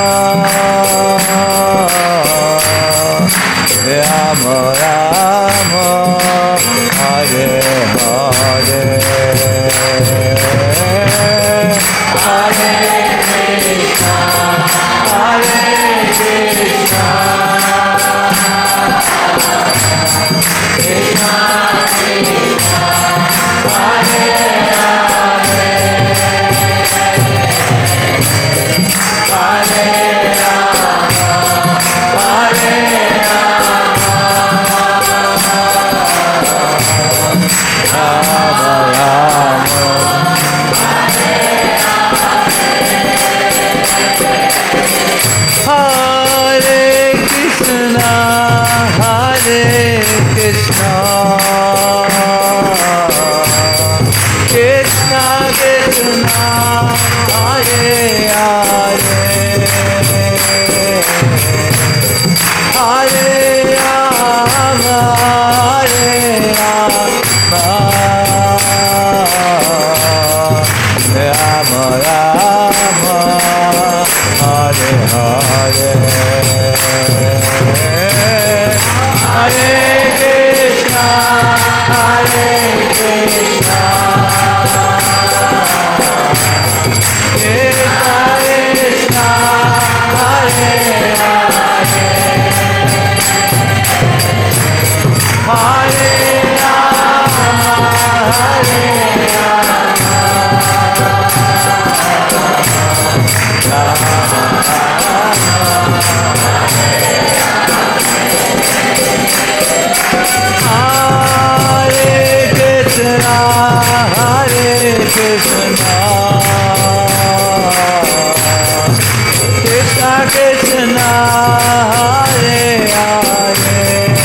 Rama Rama, Hare Hare, Hare Krishna, Hare Krishna, Krishna Krishna, Hare Hare, Krishna, Krishna Krishna, Hare Hare,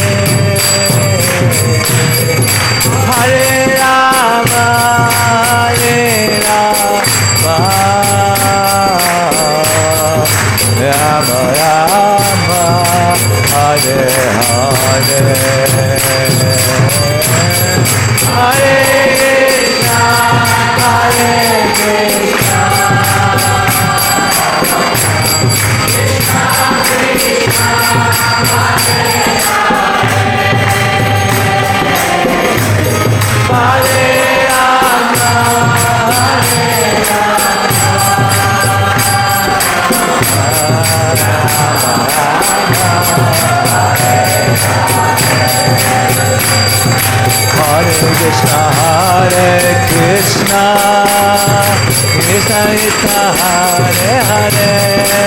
Hare Rama, Hare Rama, Rama Rama, Hare Hare, Hare Krishna, Hare Krishna, Hare Rama, Hare Krishna, Hare Krishna, Krishna Krishna, Hare Hare,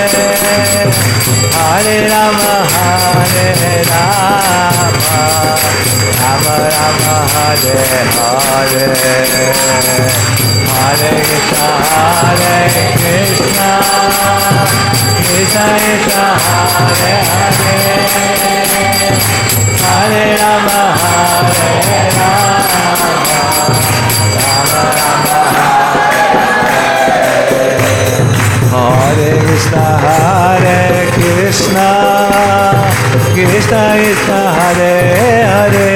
Hare Rama, Hare Rama, Rama Rama, Hare Hare, Hare Krishna, Hare Krishna, Krishna Krishna, Hare Hare, Hare Rama, Hare Rama, Rama Rama, Hare Krishna, Hare Krishna, Krishna Krishna, Hare Hare,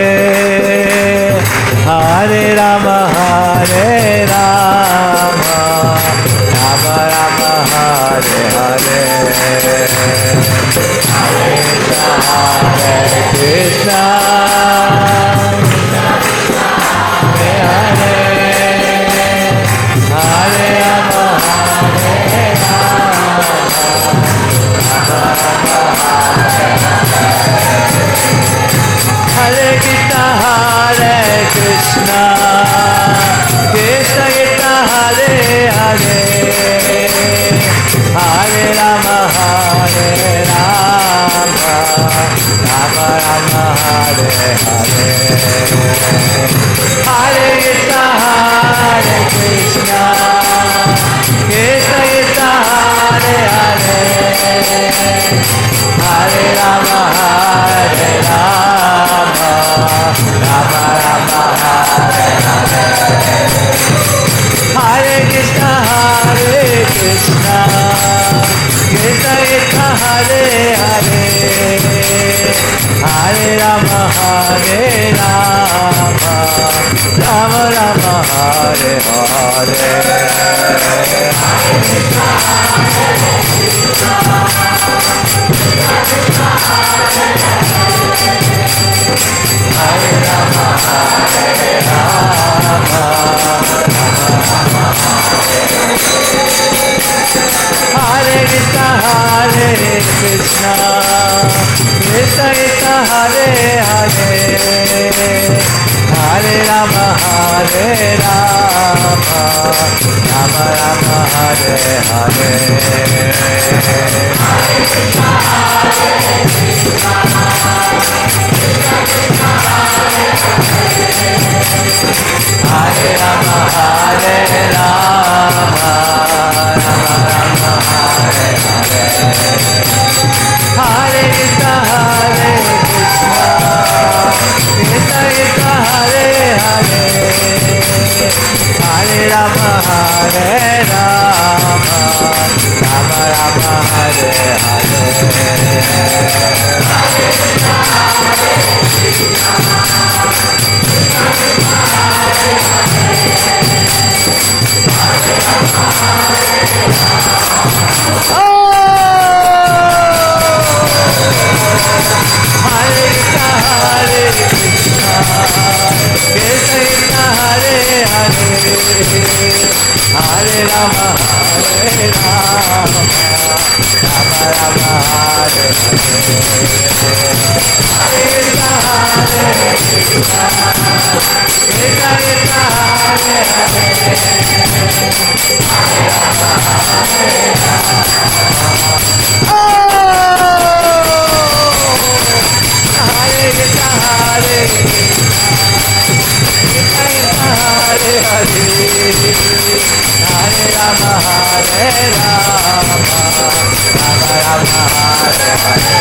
Hare Rama, Hare Rama, Rama Rama, Hare Hare, Hare Krishna, Hare Hare, Hare Rama, Hare Hare Krishna, Hare Krishna, Krishna Krishna, Hare Hare, Hare Rama, Hare Rama, Rama Rama, Hare Hare, Hare Krishna, Hare Krishna, Krishna Krishna, Hare Hare, Hare Rama, Hare Rama, Rama Rama, Hare Hare, Hare Krishna, Hare Krishna, Krishna Krishna, Hare Hare, Hare Rama, Hare Rama, Rama Rama, Hare Hare, Hare Krishna, Hare Rama, Hare Rama, Hare Krishna, Hare Krishna, Krishna Krishna, Hare Hare, Hare Rama, Hare Rama, Rama Rama, Hare Hare, Hare Krishna, Hare Krishna, Krishna Krishna, Hare Hare, Hare Rama, Hare Rama, Rama Rama, Hare Hare, Hare Krishna, Hare Krishna, Krishna Krishna, Hare Hare, Hare Rama, Hare Rama, Rama Rama, Hare Hare, Hare Krishna, Hare Krishna, Krishna Krishna, Hare Hare, Hare Rama, Hare Rama. Hare Krishna, Hare Krishna, Krishna Krishna, Hare Hare, Hare Rama, Hare Rama, Rama Rama, Hare Hare, Hare Krishna, Hare Krishna, Krishna Krishna, Hare Hare, Hare Rama, Hare Rama. Hare Krishna, Hare Krishna, Krishna Krishna, Hare Hare, Rama, Hare Rama, Rama Rama, Hare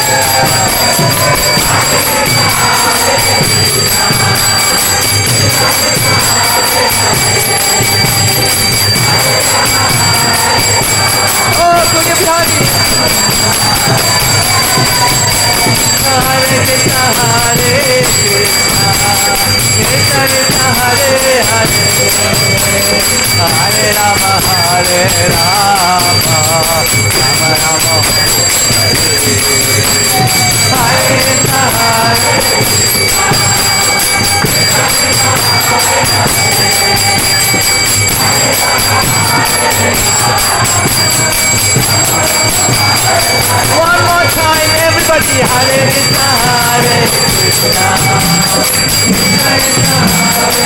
Oh, Punya Bihari. Hare Krishna, Hare Krishna, Krishna Krishna, Hare Hare, Hare Rama, Hare Rama, Rama Rama, Hare Krishna, Hare One more time, everybody, Hare Krishna, Hare Krishna, Krishna Krishna, Hare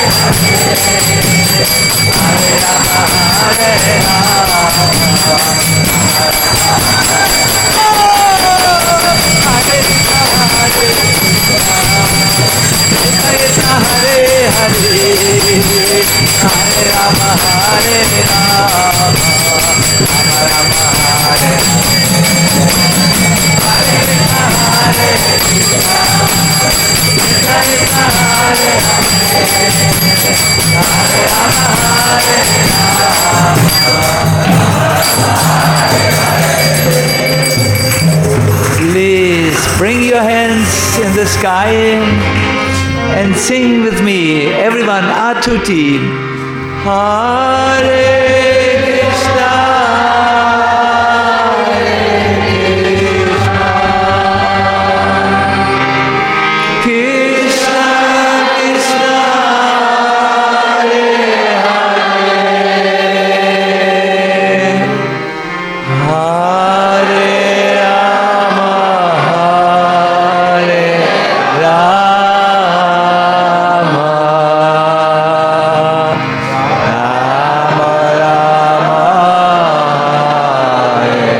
Rama, Hare Rama, Hare Krishna, Hare Krishna, Hare Hare, Hare Rama, Hare Rama, Rama Rama, Hare Hare Krishna, Hare Krishna, Krishna Krishna, Hare Hare, Hare Rama, Hare Rama. Please bring your hands in the sky and sing with me, everyone, Atuti. Hare Krishna, Krishna Krishna, Hare Hare, Hare Rama, Hare Rama, Rama Rama, Hare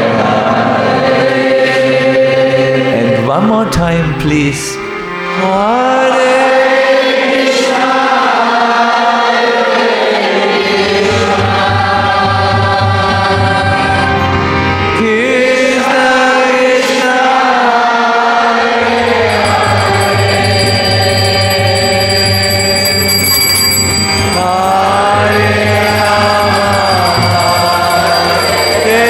Hare. And one more time, please. Hare Krishna, Krishna Krishna, Hare Rama, Hare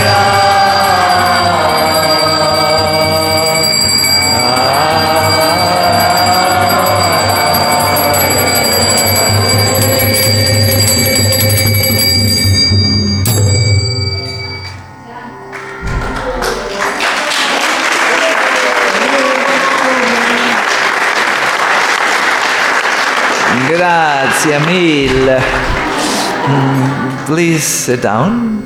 Grazie mille. Please sit down.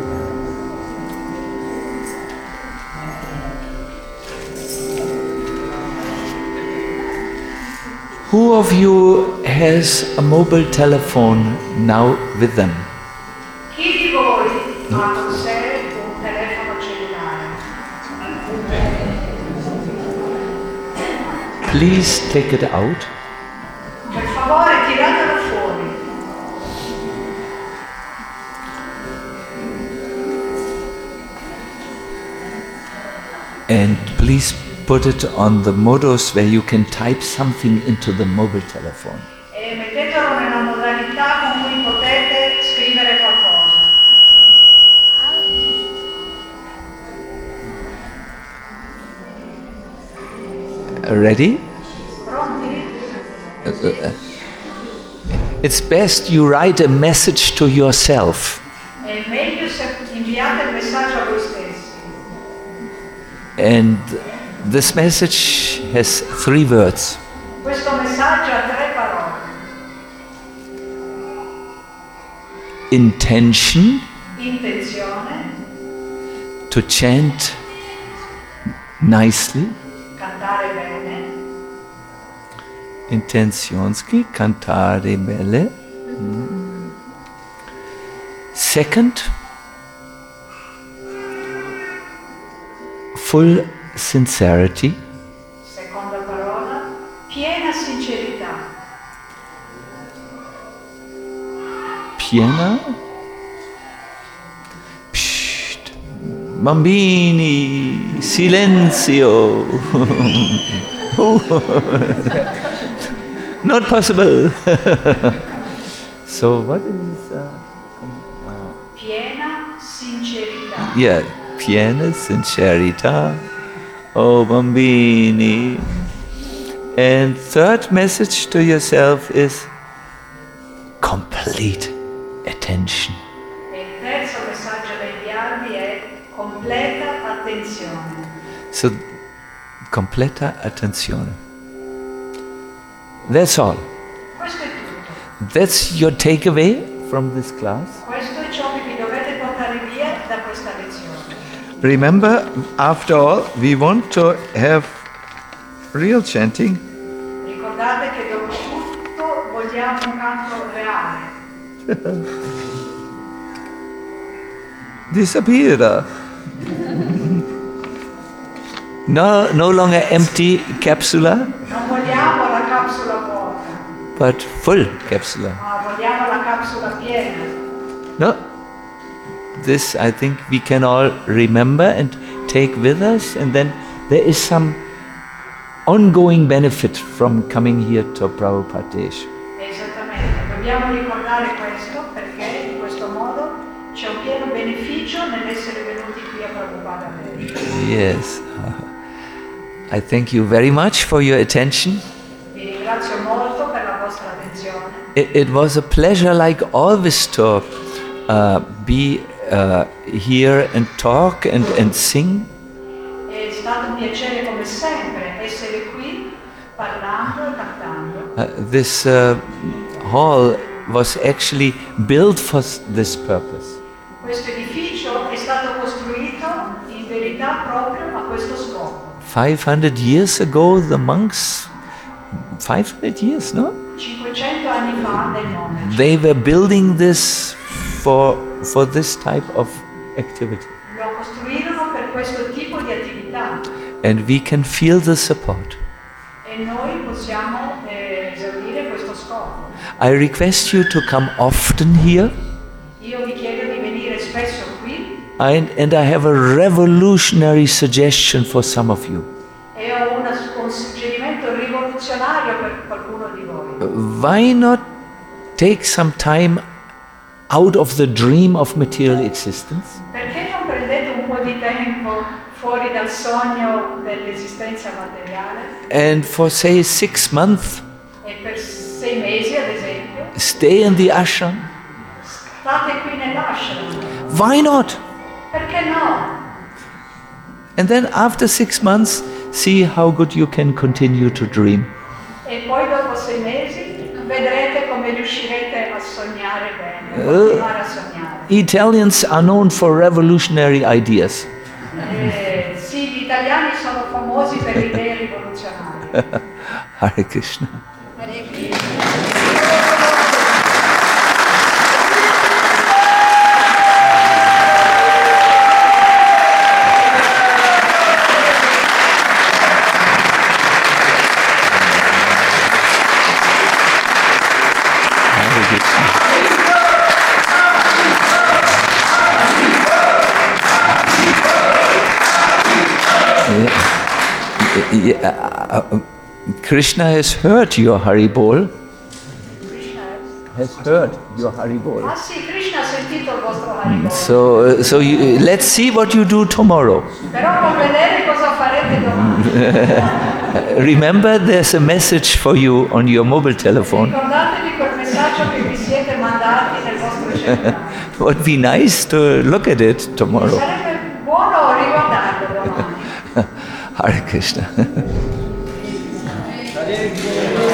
Who of you has a mobile telephone now with them? Chi di voi ha con sé un telefono cellulare? Please take it out. Per favore, tiratelo fuori. And please put it on the modus where you can type something into the mobile telephone. E mettetelo nella modalità con cui potete scrivere qualcosa. Ready? Pronti? It's best you write a message to yourself. È meglio se inviate il messaggio a voi stessi. And this message has 3 words. Questo messaggio ha 3 parole. Intention, Intenzione, to chant nicely. cantare bene. Intenzionski, cantare bene. Second, full sincerity. Seconda parola, piena sincerità. Piena Bambini, silenzio. Not possible. So what is... Piena sincerità. Yeah, piena sincerità. Oh, bambini. And third message to yourself is complete attention. E il terzo messaggio da inviarvi è completa attenzione. So, completa attenzione. That's all. Questo è tutto. That's your takeaway from this class. Questo è ciò che vi dovete portare via da questa lezione. Remember, after all, we want to have real chanting. Ricordate che dopo tutto vogliamo un canto reale. Disappear. No longer empty capsula, Non vogliamo la capsula vuota, but full capsula. ma vogliamo la capsula piena. No, this I think we can all remember and take with us, and then there is some ongoing benefit from coming here to Prabhupada Desh. Esattamente, dobbiamo ricordare questo perché in questo modo c'è un pieno beneficio nell'essere venuti qui a Prabhupada Desh. Yes. I thank you very much for your attention. Vi ringrazio molto per la vostra attenzione. It was a pleasure, like always, to be here and talk and sing. È stato un piacere come sempre essere qui parlando e cantando. This hall was actually built for this purpose. Questo edificio è stato costruito in verità proprio a questo scopo. 500 years ago, the monks, 500 years, no? 500 anni fa nel monaco. They were building this for this type of activity. Lo costruirono per questo tipo di attività And we can feel the support. e noi possiamo esaudire questo scopo. I request you to come often here. Io vi chiedo di venire spesso qui And I have a revolutionary suggestion for some of you. e ho un suggerimento rivoluzionario per qualcuno di voi. Why not take some time out of the dream of material existence Perché non prendete un po' di tempo fuori dal sogno dell'esistenza materiale and for say 6 months e per 6 mesi, ad esempio, stay in the ashram? state qui nell'ashram? Why not? Perché no? And then after 6 months, see how good you can continue to dream. E poi dopo 6 mesi vedrete come riuscirete a sognare bene, a continuare a sognare. Italians are known for revolutionary ideas. Sì, gli italiani sono famosi per le idee rivoluzionarie. Hare Krishna. Hare Krishna. Krishna has heard your Haribol. Has heard your Haribol. Ah sì, Krishna ha sentito il vostro Haribol. So let's see what you do tomorrow. Però non vedere cosa farete domani. Remember, there's a message for you on your mobile telephone. Ricordatevi quel messaggio che vi siete mandati nel vostro cellulare. It would be nice to look at it tomorrow. Sarebbe buono riguardarlo domani. Hare Krishna. Hare Krishna.